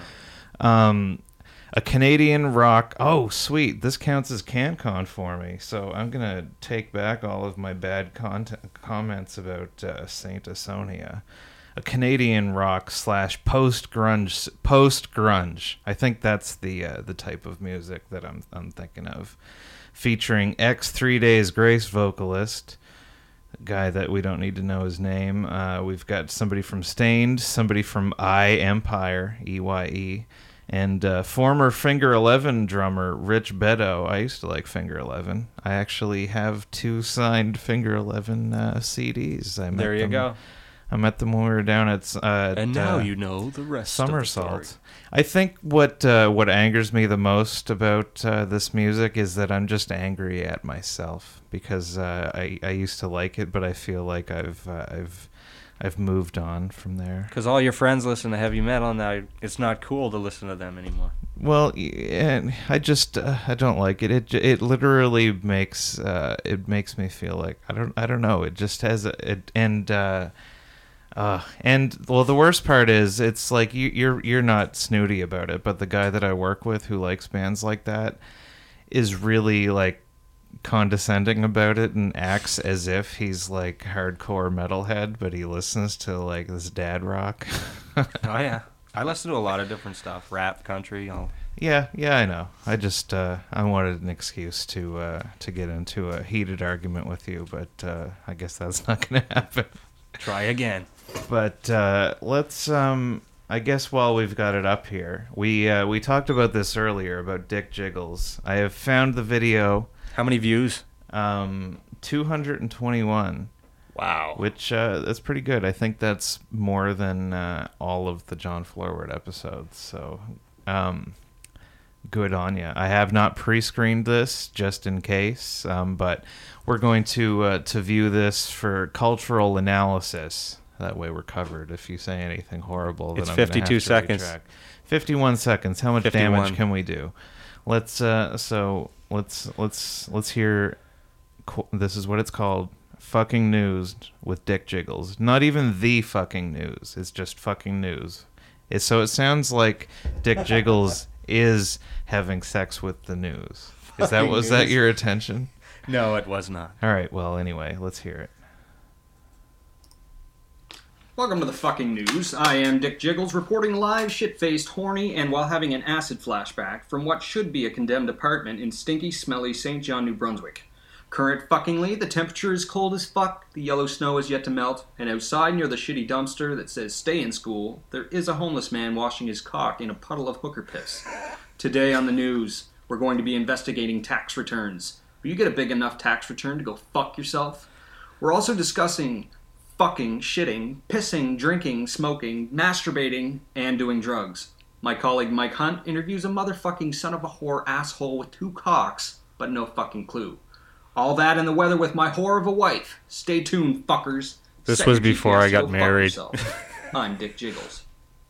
[SPEAKER 5] A Canadian rock. Oh, sweet. This counts as CanCon for me. So I'm going to take back all of my bad comments about Saint Asonia. A Canadian rock / post-grunge. I think that's the type of music that I'm thinking of. Featuring ex-3 Days Grace vocalist, a guy that we don't need to know his name. We've got somebody from Stained, somebody from Empire, EYE. And former Finger 11 drummer Rich Beto. I used to like Finger 11. I actually have 2 signed Finger 11 CDs.
[SPEAKER 6] There you go.
[SPEAKER 5] I met them when we were down at
[SPEAKER 6] and now you know the rest
[SPEAKER 5] Somersault.
[SPEAKER 6] of the story.
[SPEAKER 5] I think what angers me the most about this music is that I'm just angry at myself because I used to like it, but I feel like I've moved on from there.
[SPEAKER 6] Because all your friends listen to heavy metal now, it's not cool to listen to them anymore.
[SPEAKER 5] Well, and I just I don't like it. It literally makes me feel like I don't know. It just has and well, the worst part is it's like you're not snooty about it, but the guy that I work with who likes bands like that is really like condescending about it and acts as if he's like hardcore metalhead, but he listens to like this dad rock.
[SPEAKER 6] Oh yeah, I listen to a lot of different stuff, rap, country.
[SPEAKER 5] Yeah, I know. I just I wanted an excuse to get into a heated argument with you, but I guess that's not going to happen.
[SPEAKER 6] Try again.
[SPEAKER 5] But let's I guess while we've got it up here, we talked about this earlier about Dick Jiggles. I have found the video.
[SPEAKER 6] How many views?
[SPEAKER 5] 221.
[SPEAKER 6] Wow.
[SPEAKER 5] Which that's pretty good. I think that's more than all of the John Florward episodes. So good on you. I have not pre-screened this just in case, but we're going to view this for cultural analysis. That way we're covered. If you say anything horrible, then
[SPEAKER 6] it's
[SPEAKER 5] I'm
[SPEAKER 6] 52 seconds.
[SPEAKER 5] Retract. 51 seconds. How much
[SPEAKER 6] 51.
[SPEAKER 5] damage can we do? Let's hear. This is what it's called. Fucking news with Dick Jiggles. Not even the fucking news. It's just fucking news. So it sounds like Dick Jiggles is having sex with the news. Was that your attention?
[SPEAKER 6] No, it was not.
[SPEAKER 5] All right. Well, anyway, let's hear it.
[SPEAKER 11] Welcome to the fucking news. I am Dick Jiggles, reporting live, shit-faced, horny, and while having an acid flashback from what should be a condemned apartment in stinky, smelly St. John, New Brunswick. Current fuckingly, the temperature is cold as fuck, the yellow snow is yet to melt, and outside near the shitty dumpster that says stay in school, there is a homeless man washing his cock in a puddle of hooker piss. Today on the news, we're going to be investigating tax returns. Will you get a big enough tax return to go fuck yourself? We're also discussing fucking, shitting, pissing, drinking, smoking, masturbating, and doing drugs. My colleague Mike Hunt interviews a motherfucking son of a whore asshole with 2 cocks, but no fucking clue. All that and the weather with my whore of a wife. Stay tuned, fuckers.
[SPEAKER 6] This
[SPEAKER 11] Set
[SPEAKER 6] was
[SPEAKER 11] your
[SPEAKER 6] before
[SPEAKER 11] GPS
[SPEAKER 6] I
[SPEAKER 11] to
[SPEAKER 6] got
[SPEAKER 11] go fuck
[SPEAKER 6] married.
[SPEAKER 11] yourself. I'm Dick Jiggles.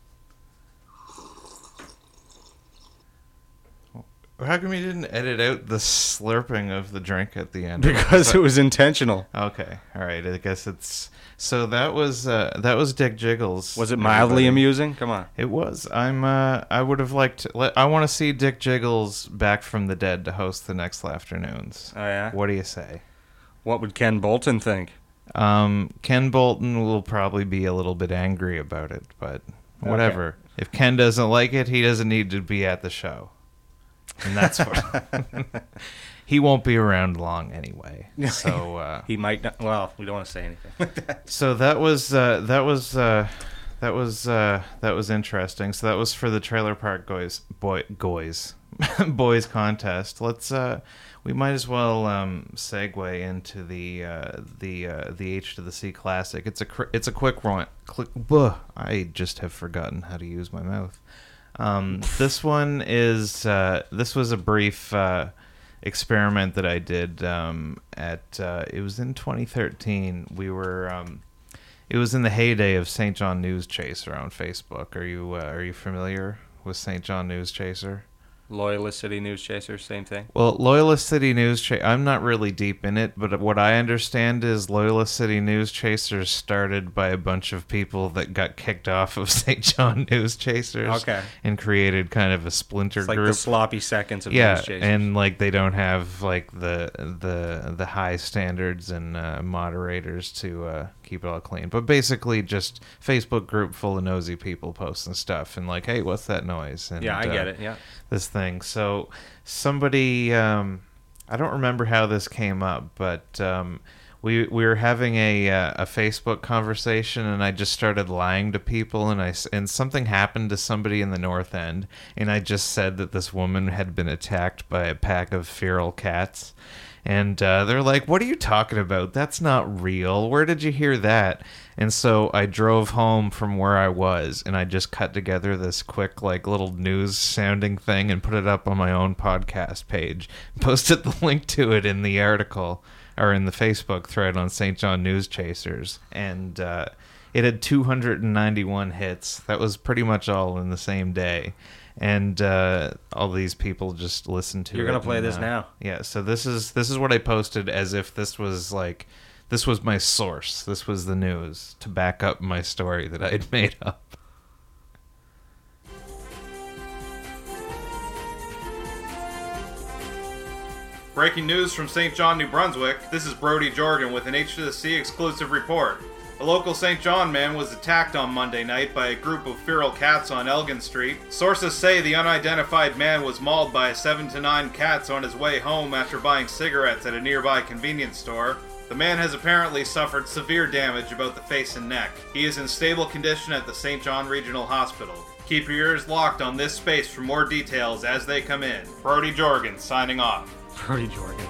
[SPEAKER 5] How come you didn't edit out the slurping of the drink at the end?
[SPEAKER 6] Because it was intentional.
[SPEAKER 5] Okay, all right. I guess it's so. That was Dick Jiggles.
[SPEAKER 6] Was it mildly amusing? Come on.
[SPEAKER 5] It was. I would have liked. I want to see Dick Jiggles back from the dead to host the next Afternoons.
[SPEAKER 6] Oh yeah.
[SPEAKER 5] What do you say?
[SPEAKER 6] What would Ken Bolton think?
[SPEAKER 5] Ken Bolton will probably be a little bit angry about it, but whatever. Okay. If Ken doesn't like it, he doesn't need to be at the show. And that's what he won't be around long anyway. So
[SPEAKER 6] he might not. Well, we don't want to say anything.
[SPEAKER 5] So that was interesting. So that was for the Trailer Park boys contest. Let's we might as well segue into the H to the C Classic. It's a quick one. I just have forgotten how to use my mouth. This one is this was a brief experiment that I did it was in 2013. We were it was in the heyday of St. John News Chaser on Facebook. Are you familiar with St. John News Chaser?
[SPEAKER 6] Loyalist City News Chaser, same thing.
[SPEAKER 5] Well, Loyalist City News Chaser, I'm not really deep in it, but what I understand is Loyalist City News Chasers started by a bunch of people that got kicked off of St. John News Chasers.
[SPEAKER 6] Okay.
[SPEAKER 5] And created kind of a splinter group.
[SPEAKER 6] Like the sloppy seconds of News Chasers.
[SPEAKER 5] And like they don't have like the high standards and moderators to keep it all clean. But basically just Facebook group full of nosy people posting stuff and like, hey, what's that noise? And,
[SPEAKER 6] yeah, I get it, yeah.
[SPEAKER 5] This thing. So somebody, I don't remember how this came up, but we were having a Facebook conversation, and I just started lying to people, and something happened to somebody in the North End, and I just said that this woman had been attacked by a pack of feral cats. And they're like, what are you talking about? That's not real. Where did you hear that? And so I drove home from where I was, and I just cut together this quick, like, little news-sounding thing and put it up on my own podcast page. Posted the link to it in the article, or in the Facebook thread on St. John News Chasers. And it had 291 hits. That was pretty much all in the same day. And all these people just listened to it.
[SPEAKER 6] You're going to play this now.
[SPEAKER 5] Yeah, so this is what I posted as if this was my source. This was the news to back up my story that I'd made up.
[SPEAKER 3] Breaking news from St. John, New Brunswick. This is Brody Jorgen with an H to the C exclusive report. A local St. John man was attacked on Monday night by a group of feral cats on Elgin Street. Sources say the unidentified man was mauled by 7 to 9 cats on his way home after buying cigarettes at a nearby convenience store. The man has apparently suffered severe damage about the face and neck. He is in stable condition at the St. John Regional Hospital. Keep your ears locked on this space for more details as they come in. Brody Jorgen signing off.
[SPEAKER 6] Brody Jorgen.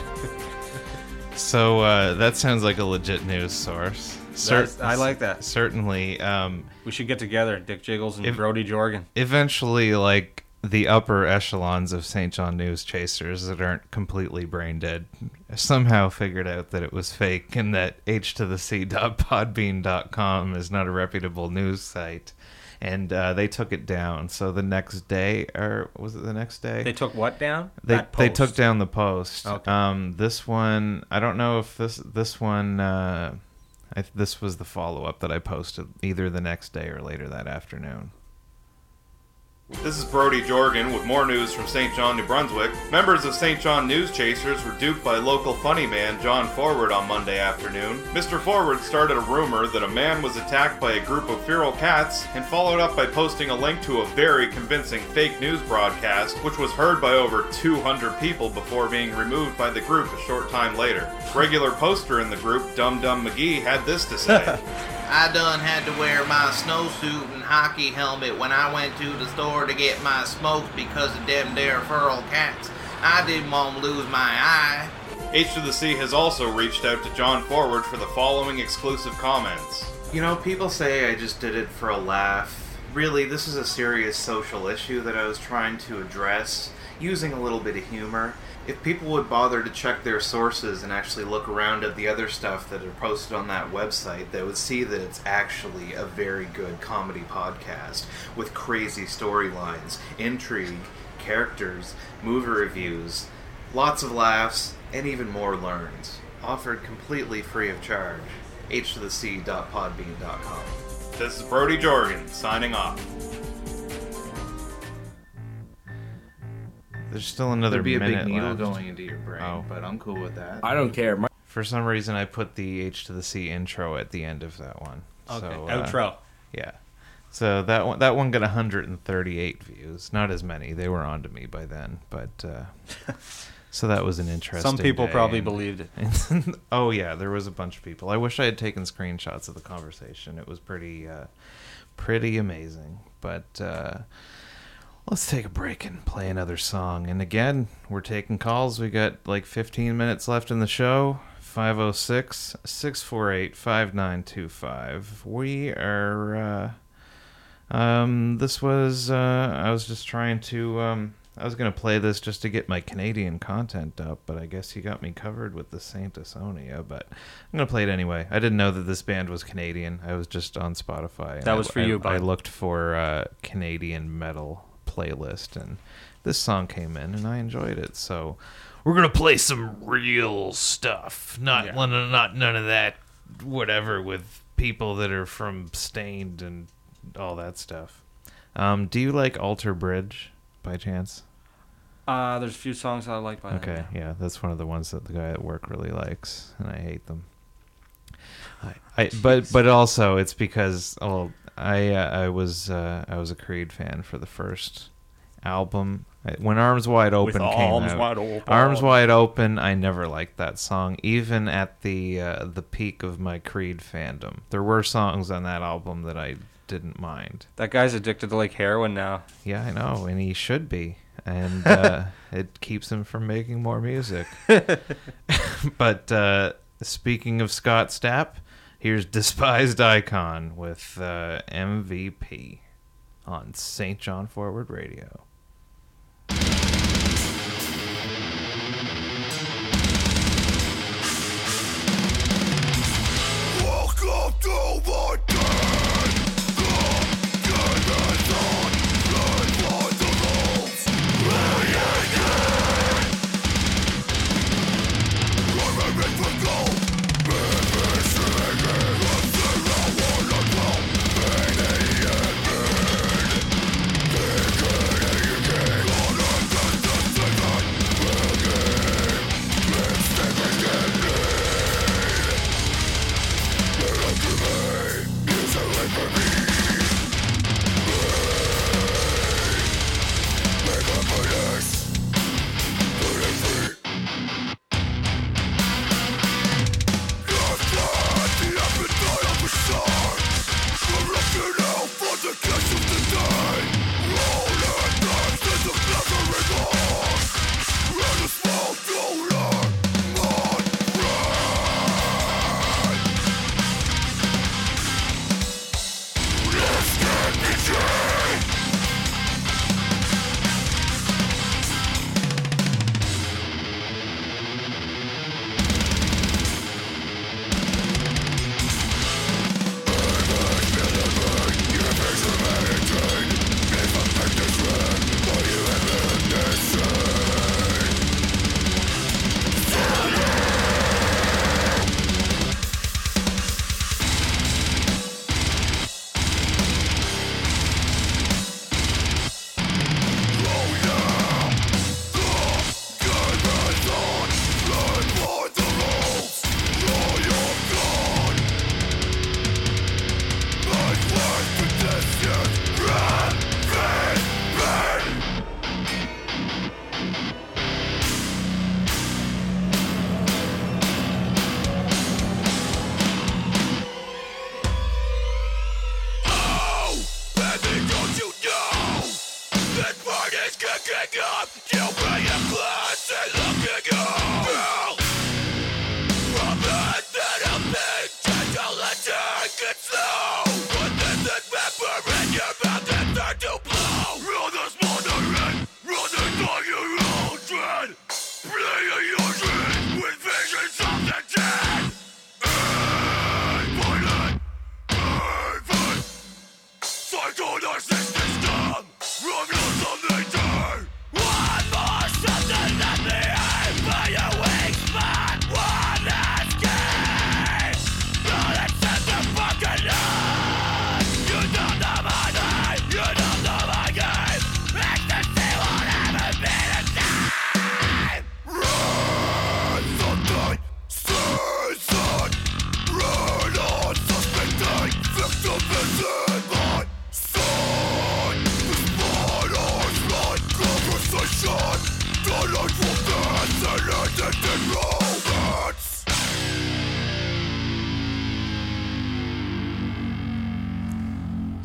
[SPEAKER 5] So that sounds like a legit news source.
[SPEAKER 6] I like that.
[SPEAKER 5] Certainly.
[SPEAKER 6] We should get together, Dick Jiggles and Brody Jorgen.
[SPEAKER 5] Eventually, like, the upper echelons of St. John News Chasers that aren't completely brain dead somehow figured out that it was fake and that h2thec.podbean.com is not a reputable news site. And they took it down. So the next day, or was it the next day?
[SPEAKER 6] They took what down?
[SPEAKER 5] They took down the post. Okay. This one, I don't know if this one... this was the follow-up that I posted either the next day or later that afternoon.
[SPEAKER 3] This is Brody Jorgen with more news from St. John, New Brunswick. Members of St. John News Chasers were duped by local funny man John Forward on Monday afternoon. Mr. Forward started a rumor that a man was attacked by a group of feral cats and followed up by posting a link to a very convincing fake news broadcast, which was heard by over 200 people before being removed by the group a short time later. Regular poster in the group, Dum Dum McGee, had this to say.
[SPEAKER 12] I done had to wear my snowsuit and hockey helmet when I went to the store to get my smokes because of them there feral cats. I didn't want to lose my eye.
[SPEAKER 3] H to the C has also reached out to John Forward for the following exclusive comments.
[SPEAKER 13] You know, people say I just did it for a laugh. Really, this is a serious social issue that I was trying to address, using a little bit of humor. if people would bother to check their sources and actually look around at the other stuff that are posted on that website, they would see that it's actually a very good comedy podcast with crazy storylines, intrigue, characters, movie reviews, lots of laughs, and even more learns. Offered completely free of charge. h2thec.podbean.com. This is Brody Jorgen, signing off.
[SPEAKER 5] There's still another
[SPEAKER 13] There'd be a
[SPEAKER 5] minute
[SPEAKER 13] big needle
[SPEAKER 5] left.
[SPEAKER 13] going into your brain, but I'm cool with that.
[SPEAKER 14] I don't care.
[SPEAKER 5] For some reason, I put the H to the C intro at the end of that one.
[SPEAKER 14] Okay,
[SPEAKER 5] So,
[SPEAKER 14] outro.
[SPEAKER 5] Yeah. So that one got 138 views. Not as many. They were on to me by then, but so that was an interesting.
[SPEAKER 6] Some people
[SPEAKER 5] day.
[SPEAKER 6] probably believed it.
[SPEAKER 5] Oh yeah, there was a bunch of people. I wish I had taken screenshots of the conversation. It was pretty amazing. But let's take a break and play another song. And again, we're taking calls. We got like 15 minutes left in the show. 506-648-5925. We are this was I was just trying to I was going to play this just to get my Canadian content up, but I guess you got me covered with the Saint Asonia, but I'm going to play it anyway. I didn't know that this band was Canadian. I was just on Spotify.
[SPEAKER 6] That was for you, bud.
[SPEAKER 5] I looked for Canadian metal playlist, and this song came in, and I enjoyed it. So we're gonna play some real stuff, not none of that whatever with people that are from Stained and all that stuff. Do you like Alter Bridge by chance?
[SPEAKER 6] There's a few songs I like by them.
[SPEAKER 5] Okay, yeah, that's one of the ones that the guy at work really likes, and I hate them. But also it's because I was a Creed fan for the first album when Arms Wide Open came out. Arms Wide Open, I never liked that song, even at the peak of my Creed fandom. There were songs on that album that I didn't mind.
[SPEAKER 6] That guy's addicted to like heroin now.
[SPEAKER 5] Yeah, I know, and he should be. And it keeps him from making more music. But speaking of Scott Stapp, here's Despised Icon with MVP on St. John Forward Radio.
[SPEAKER 7] Welcome to my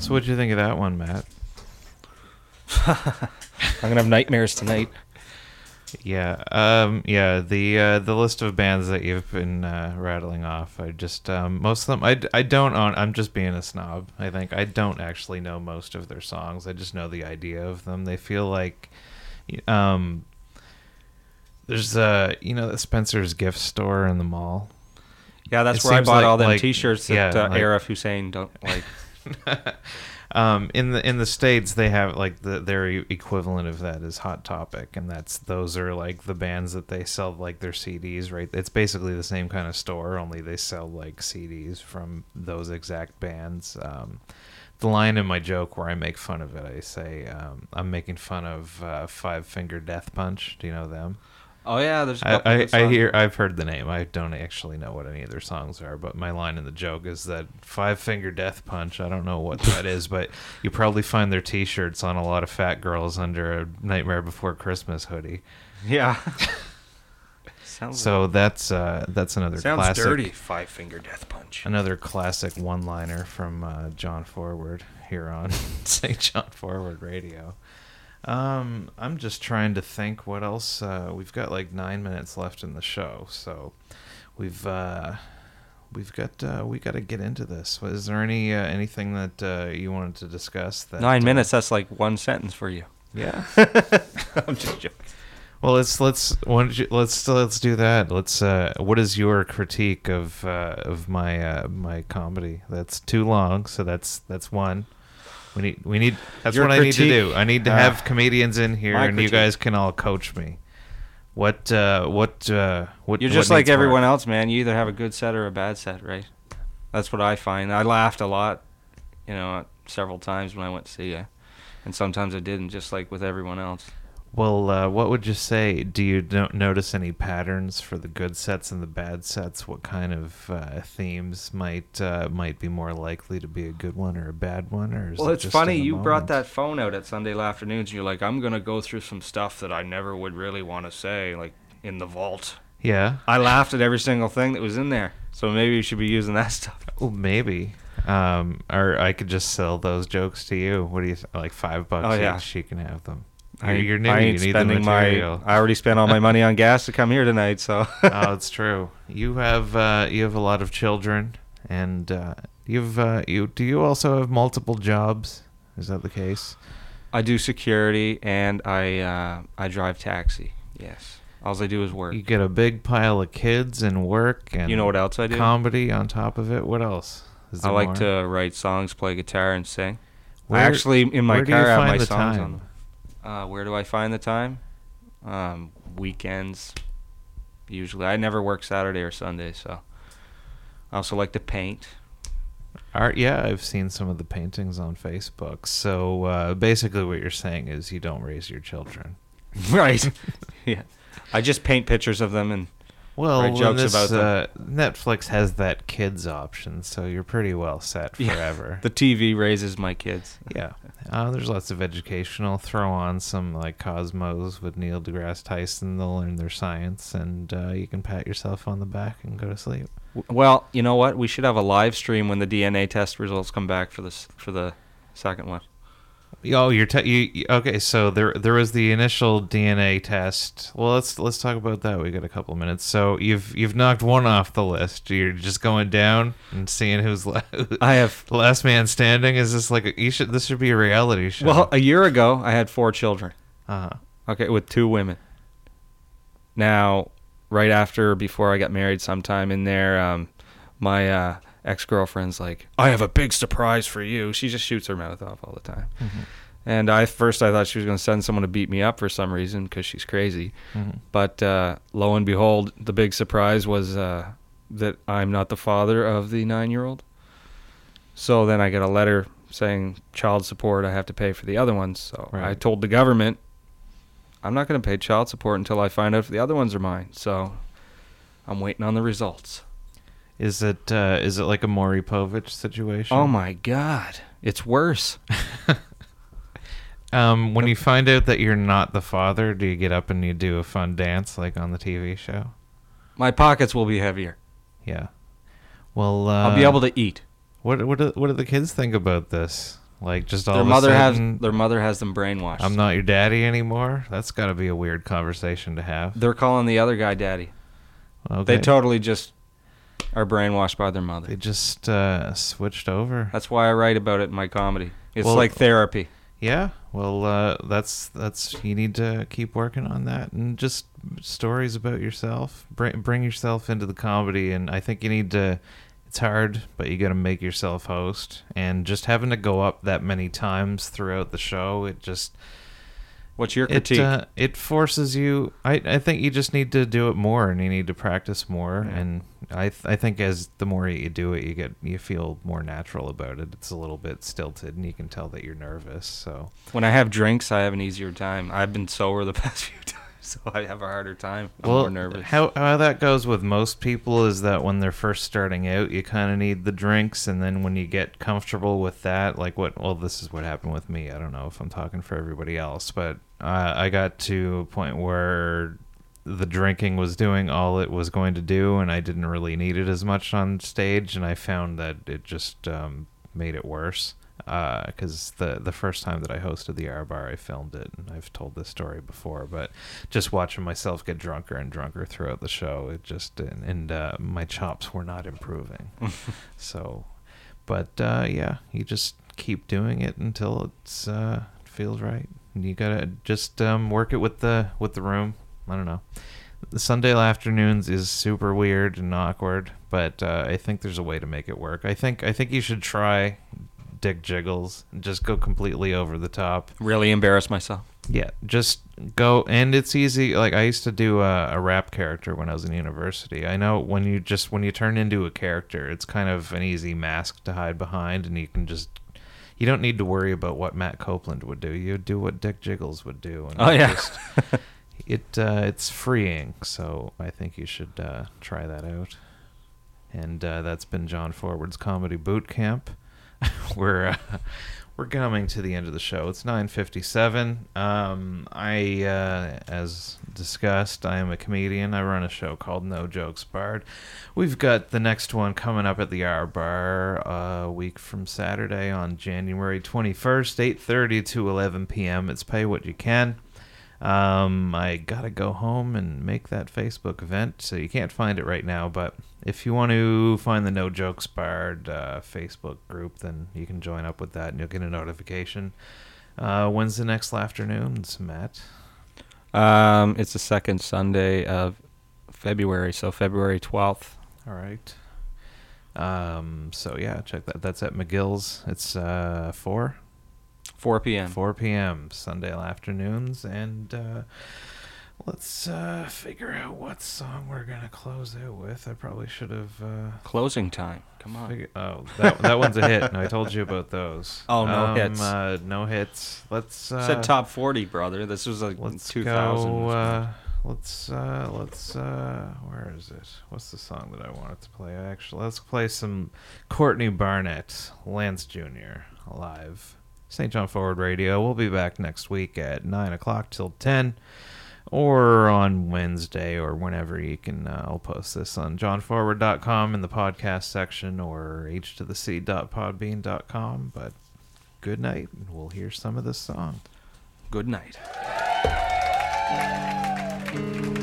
[SPEAKER 5] So what'd you think of that one, Matt?
[SPEAKER 6] I'm gonna have nightmares tonight.
[SPEAKER 5] Yeah, the list of bands that you've been rattling off, I just most of them I don't own. I'm just being a snob. I think I don't actually know most of their songs. I just know the idea of them. They feel like, there's the Spencer's gift store in the mall.
[SPEAKER 6] Yeah, that's
[SPEAKER 5] It
[SPEAKER 6] where I
[SPEAKER 5] seems
[SPEAKER 6] bought
[SPEAKER 5] like-
[SPEAKER 6] all them
[SPEAKER 5] like-
[SPEAKER 6] T-shirts
[SPEAKER 5] yeah,
[SPEAKER 6] that
[SPEAKER 5] like-
[SPEAKER 6] Arif Hussein don't like.
[SPEAKER 5] In the States, they have like their equivalent of that is Hot Topic, and those are like the bands that they sell like their CDs, right? It's basically the same kind of store, only they sell like CDs from those exact bands. The line in my joke where I make fun of it, I say I'm making fun of Five Finger Death Punch. Do you know them?
[SPEAKER 6] Oh yeah, there's a couple of
[SPEAKER 5] I've heard the name. I don't actually know what any of their songs are, but my line in the joke is that Five Finger Death Punch. I don't know what that is, but you probably find their T-shirts on a lot of fat girls under a Nightmare Before Christmas hoodie.
[SPEAKER 6] Yeah.
[SPEAKER 5] So that's another
[SPEAKER 6] sounds
[SPEAKER 5] classic.
[SPEAKER 6] dirty. Five Finger Death Punch.
[SPEAKER 5] Another classic one-liner from John Forward here on St. John Forward Radio. I'm just trying to think what else. We've got like 9 minutes left in the show, so we got to get into this. Is there anything that you wanted to discuss? That
[SPEAKER 6] 9 minutes. That's like one sentence for you.
[SPEAKER 5] Yeah.
[SPEAKER 6] I'm just joking.
[SPEAKER 5] Well, let's do that. What is your critique of my comedy? That's too long, so that's one. We need. That's
[SPEAKER 6] Your
[SPEAKER 5] what I need to
[SPEAKER 6] critique?
[SPEAKER 5] do. I need to have comedians in here,
[SPEAKER 6] My
[SPEAKER 5] and you
[SPEAKER 6] critique.
[SPEAKER 5] guys can all coach me. What?
[SPEAKER 6] You're
[SPEAKER 5] what
[SPEAKER 6] just like
[SPEAKER 5] needs
[SPEAKER 6] everyone
[SPEAKER 5] work?
[SPEAKER 6] else, man. You either have a good set or a bad set, right? That's what I find. I laughed a lot, several times when I went to see you, and sometimes I didn't, just like with everyone else.
[SPEAKER 5] Well, what would you say? Do you notice any patterns for the good sets and the bad sets? What kind of themes might be more likely to be a good one or a bad one? Or is
[SPEAKER 6] Well,
[SPEAKER 5] it
[SPEAKER 6] it's
[SPEAKER 5] just
[SPEAKER 6] funny.
[SPEAKER 5] in the
[SPEAKER 6] You
[SPEAKER 5] moment?
[SPEAKER 6] brought that phone out at Sunday afternoons, and you're like, I'm going to go through some stuff that I never would really want to say, like in the vault.
[SPEAKER 5] Yeah.
[SPEAKER 6] I laughed at every single thing that was in there. So maybe you should be using that stuff.
[SPEAKER 5] Well, maybe. Or I could just sell those jokes to you. What do you like? $5
[SPEAKER 6] Oh, yeah.
[SPEAKER 5] each. You can have them.
[SPEAKER 6] I
[SPEAKER 5] You're new.
[SPEAKER 6] I
[SPEAKER 5] You
[SPEAKER 6] ain't
[SPEAKER 5] need the
[SPEAKER 6] spending
[SPEAKER 5] material.
[SPEAKER 6] I already spent all my money on gas to come here tonight, so.
[SPEAKER 5] Oh, it's true. You have a lot of children, and do you also have multiple jobs? Is that the case?
[SPEAKER 6] I do security, and I drive taxi. Yes. All I do is work.
[SPEAKER 5] You get a big pile of kids and work, and
[SPEAKER 6] You know what else I do?
[SPEAKER 5] Comedy on top of it. What else? Is
[SPEAKER 6] I
[SPEAKER 5] there
[SPEAKER 6] like
[SPEAKER 5] more?
[SPEAKER 6] to write songs, play guitar, and sing.
[SPEAKER 5] Where-
[SPEAKER 6] I actually, in my
[SPEAKER 5] where do you
[SPEAKER 6] car, have
[SPEAKER 5] find
[SPEAKER 6] my
[SPEAKER 5] the
[SPEAKER 6] songs
[SPEAKER 5] time?
[SPEAKER 6] on them. Where do I find the time? Weekends, usually. I never work Saturday or Sunday, so. I also like to paint.
[SPEAKER 5] Art, yeah, I've seen some of the paintings on Facebook. So basically, what you're saying is you don't raise your children,
[SPEAKER 6] Right. Yeah. I just paint pictures of them and
[SPEAKER 5] Well,
[SPEAKER 6] write jokes
[SPEAKER 5] this,
[SPEAKER 6] about them.
[SPEAKER 5] Netflix has that kids option, so you're pretty well set
[SPEAKER 6] Yeah.
[SPEAKER 5] forever.
[SPEAKER 6] The TV raises my kids.
[SPEAKER 5] Yeah. There's lots of educational. Throw on some like Cosmos with Neil deGrasse Tyson. They'll learn their science, and you can pat yourself on the back and go to sleep.
[SPEAKER 6] Well, you know what? We should have a live stream when the DNA test results come back for the second one.
[SPEAKER 5] Oh, okay? So there was the initial DNA test. Well, let's talk about that. We got a couple minutes. So you've knocked one off the list. You're just going down and seeing who's
[SPEAKER 6] I have
[SPEAKER 5] last man standing. Is this like this should be a reality show?
[SPEAKER 6] Well, a year ago I had 4 children.
[SPEAKER 5] Uh-huh.
[SPEAKER 6] Okay, with 2 women. Now, before I got married, sometime in there, my ex-girlfriend's like, I have a big surprise for you. She just shoots her mouth off all the time.
[SPEAKER 5] Mm-hmm.
[SPEAKER 6] And first I thought she was going to send someone to beat me up for some reason because she's crazy.
[SPEAKER 5] Mhm.
[SPEAKER 6] But lo and behold, the big surprise was that I'm not the father of the 9-year-old. So then I get a letter saying child support, I have to pay for the other ones. So
[SPEAKER 5] Right.
[SPEAKER 6] I told the government, I'm not going to pay child support until I find out if the other ones are mine. So I'm waiting on the results.
[SPEAKER 5] Is it like a Maury Povich situation?
[SPEAKER 6] Oh my God, it's worse.
[SPEAKER 5] When you find out that you're not the father, do you get up and you do a fun dance like on the TV show?
[SPEAKER 6] My pockets will be heavier.
[SPEAKER 5] Yeah. Well,
[SPEAKER 6] I'll be able to eat.
[SPEAKER 5] What do the kids think about this? Like, just all
[SPEAKER 6] Their
[SPEAKER 5] of
[SPEAKER 6] mother
[SPEAKER 5] a sudden,
[SPEAKER 6] their mother has them brainwashed.
[SPEAKER 5] I'm not your daddy anymore? That's got to be a weird conversation to have.
[SPEAKER 6] They're calling the other guy daddy.
[SPEAKER 5] Okay.
[SPEAKER 6] They totally just are brainwashed by their mother.
[SPEAKER 5] They just switched over.
[SPEAKER 6] That's why I write about it in my comedy. It's
[SPEAKER 5] Well,
[SPEAKER 6] like therapy.
[SPEAKER 5] Yeah, well, that's you need to keep working on that, and just stories about yourself. Bring yourself into the comedy, and I think you need to. It's hard, but you got to make yourself host, and just having to go up that many times throughout the show, it just.
[SPEAKER 6] What's your critique?
[SPEAKER 5] It forces you. I think you just need to do it more, and you need to practice more.
[SPEAKER 6] Yeah.
[SPEAKER 5] And I think as the more you do it, you feel more natural about it. It's a little bit stilted, and you can tell that you're nervous. So
[SPEAKER 6] When I have drinks, I have an easier time. I've been sober the past few times, so I have a harder time. I'm more nervous.
[SPEAKER 5] How that goes with most people is that when they're first starting out, you kind of need the drinks, and then when you get comfortable with that, this is what happened with me. I don't know if I'm talking for everybody else, but I got to a point where the drinking was doing all it was going to do, and I didn't really need it as much on stage, and I found that it just made it worse. Because the first time that I hosted the R Bar, I filmed it, and I've told this story before, but just watching myself get drunker and drunker throughout the show, it just and my chops were not improving. So, but yeah, you just keep doing it until it's feels right. And you gotta just work it with the room. I don't know. The Sunday afternoons is super weird and awkward, but I think there's a way to make it work. I think you should try Dick Jiggles and just go completely over the top.
[SPEAKER 6] Really embarrass myself.
[SPEAKER 5] Yeah, just go, and it's easy. Like, I used to do a rap character when I was in university. I know when you turn into a character, it's kind of an easy mask to hide behind, and you don't need to worry about what Matt Copeland would do. You do what Dick Jiggles would do. And it's freeing. So I think you should try that out. And that's been John Forward's Comedy Boot Camp. We're coming to the end of the show. It's 9:57. As discussed, I am a comedian. I run a show called No Jokes Barred. We've got the next one coming up at the R Bar a week from Saturday on January 21st, 8:30 to 11 p.m. It's pay what you can. I gotta go home and make that Facebook event, so you can't find it right now, but if you want to find the No Jokes Barred Facebook group, then you can join up with that and you'll get a notification. When's the next Laughternoons, Matt?
[SPEAKER 6] It's the second Sunday of February, so February 12th.
[SPEAKER 5] All right. So yeah, check that. That's at McGill's. It's 4
[SPEAKER 6] p.m.
[SPEAKER 5] 4 p.m. Sunday afternoons, and let's figure out what song we're gonna close out with. I probably should have
[SPEAKER 6] Closing Time. Come on.
[SPEAKER 5] That one's a hit. No, I told you about those.
[SPEAKER 6] Oh, no hits.
[SPEAKER 5] No hits. Let's
[SPEAKER 6] said top 40, brother. This was like
[SPEAKER 5] let's
[SPEAKER 6] 2000.
[SPEAKER 5] Go, let's where is it? What's the song that I wanted to play? Let's play some Courtney Barnett, Lance Jr. live. St. John Forward Radio. We'll be back next week at 9 o'clock till 10, or on Wednesday, or whenever you can. I'll post this on johnforward.com in the podcast section, or h2thec.podbean.com. But good night, and we'll hear some of this song.
[SPEAKER 6] Good night.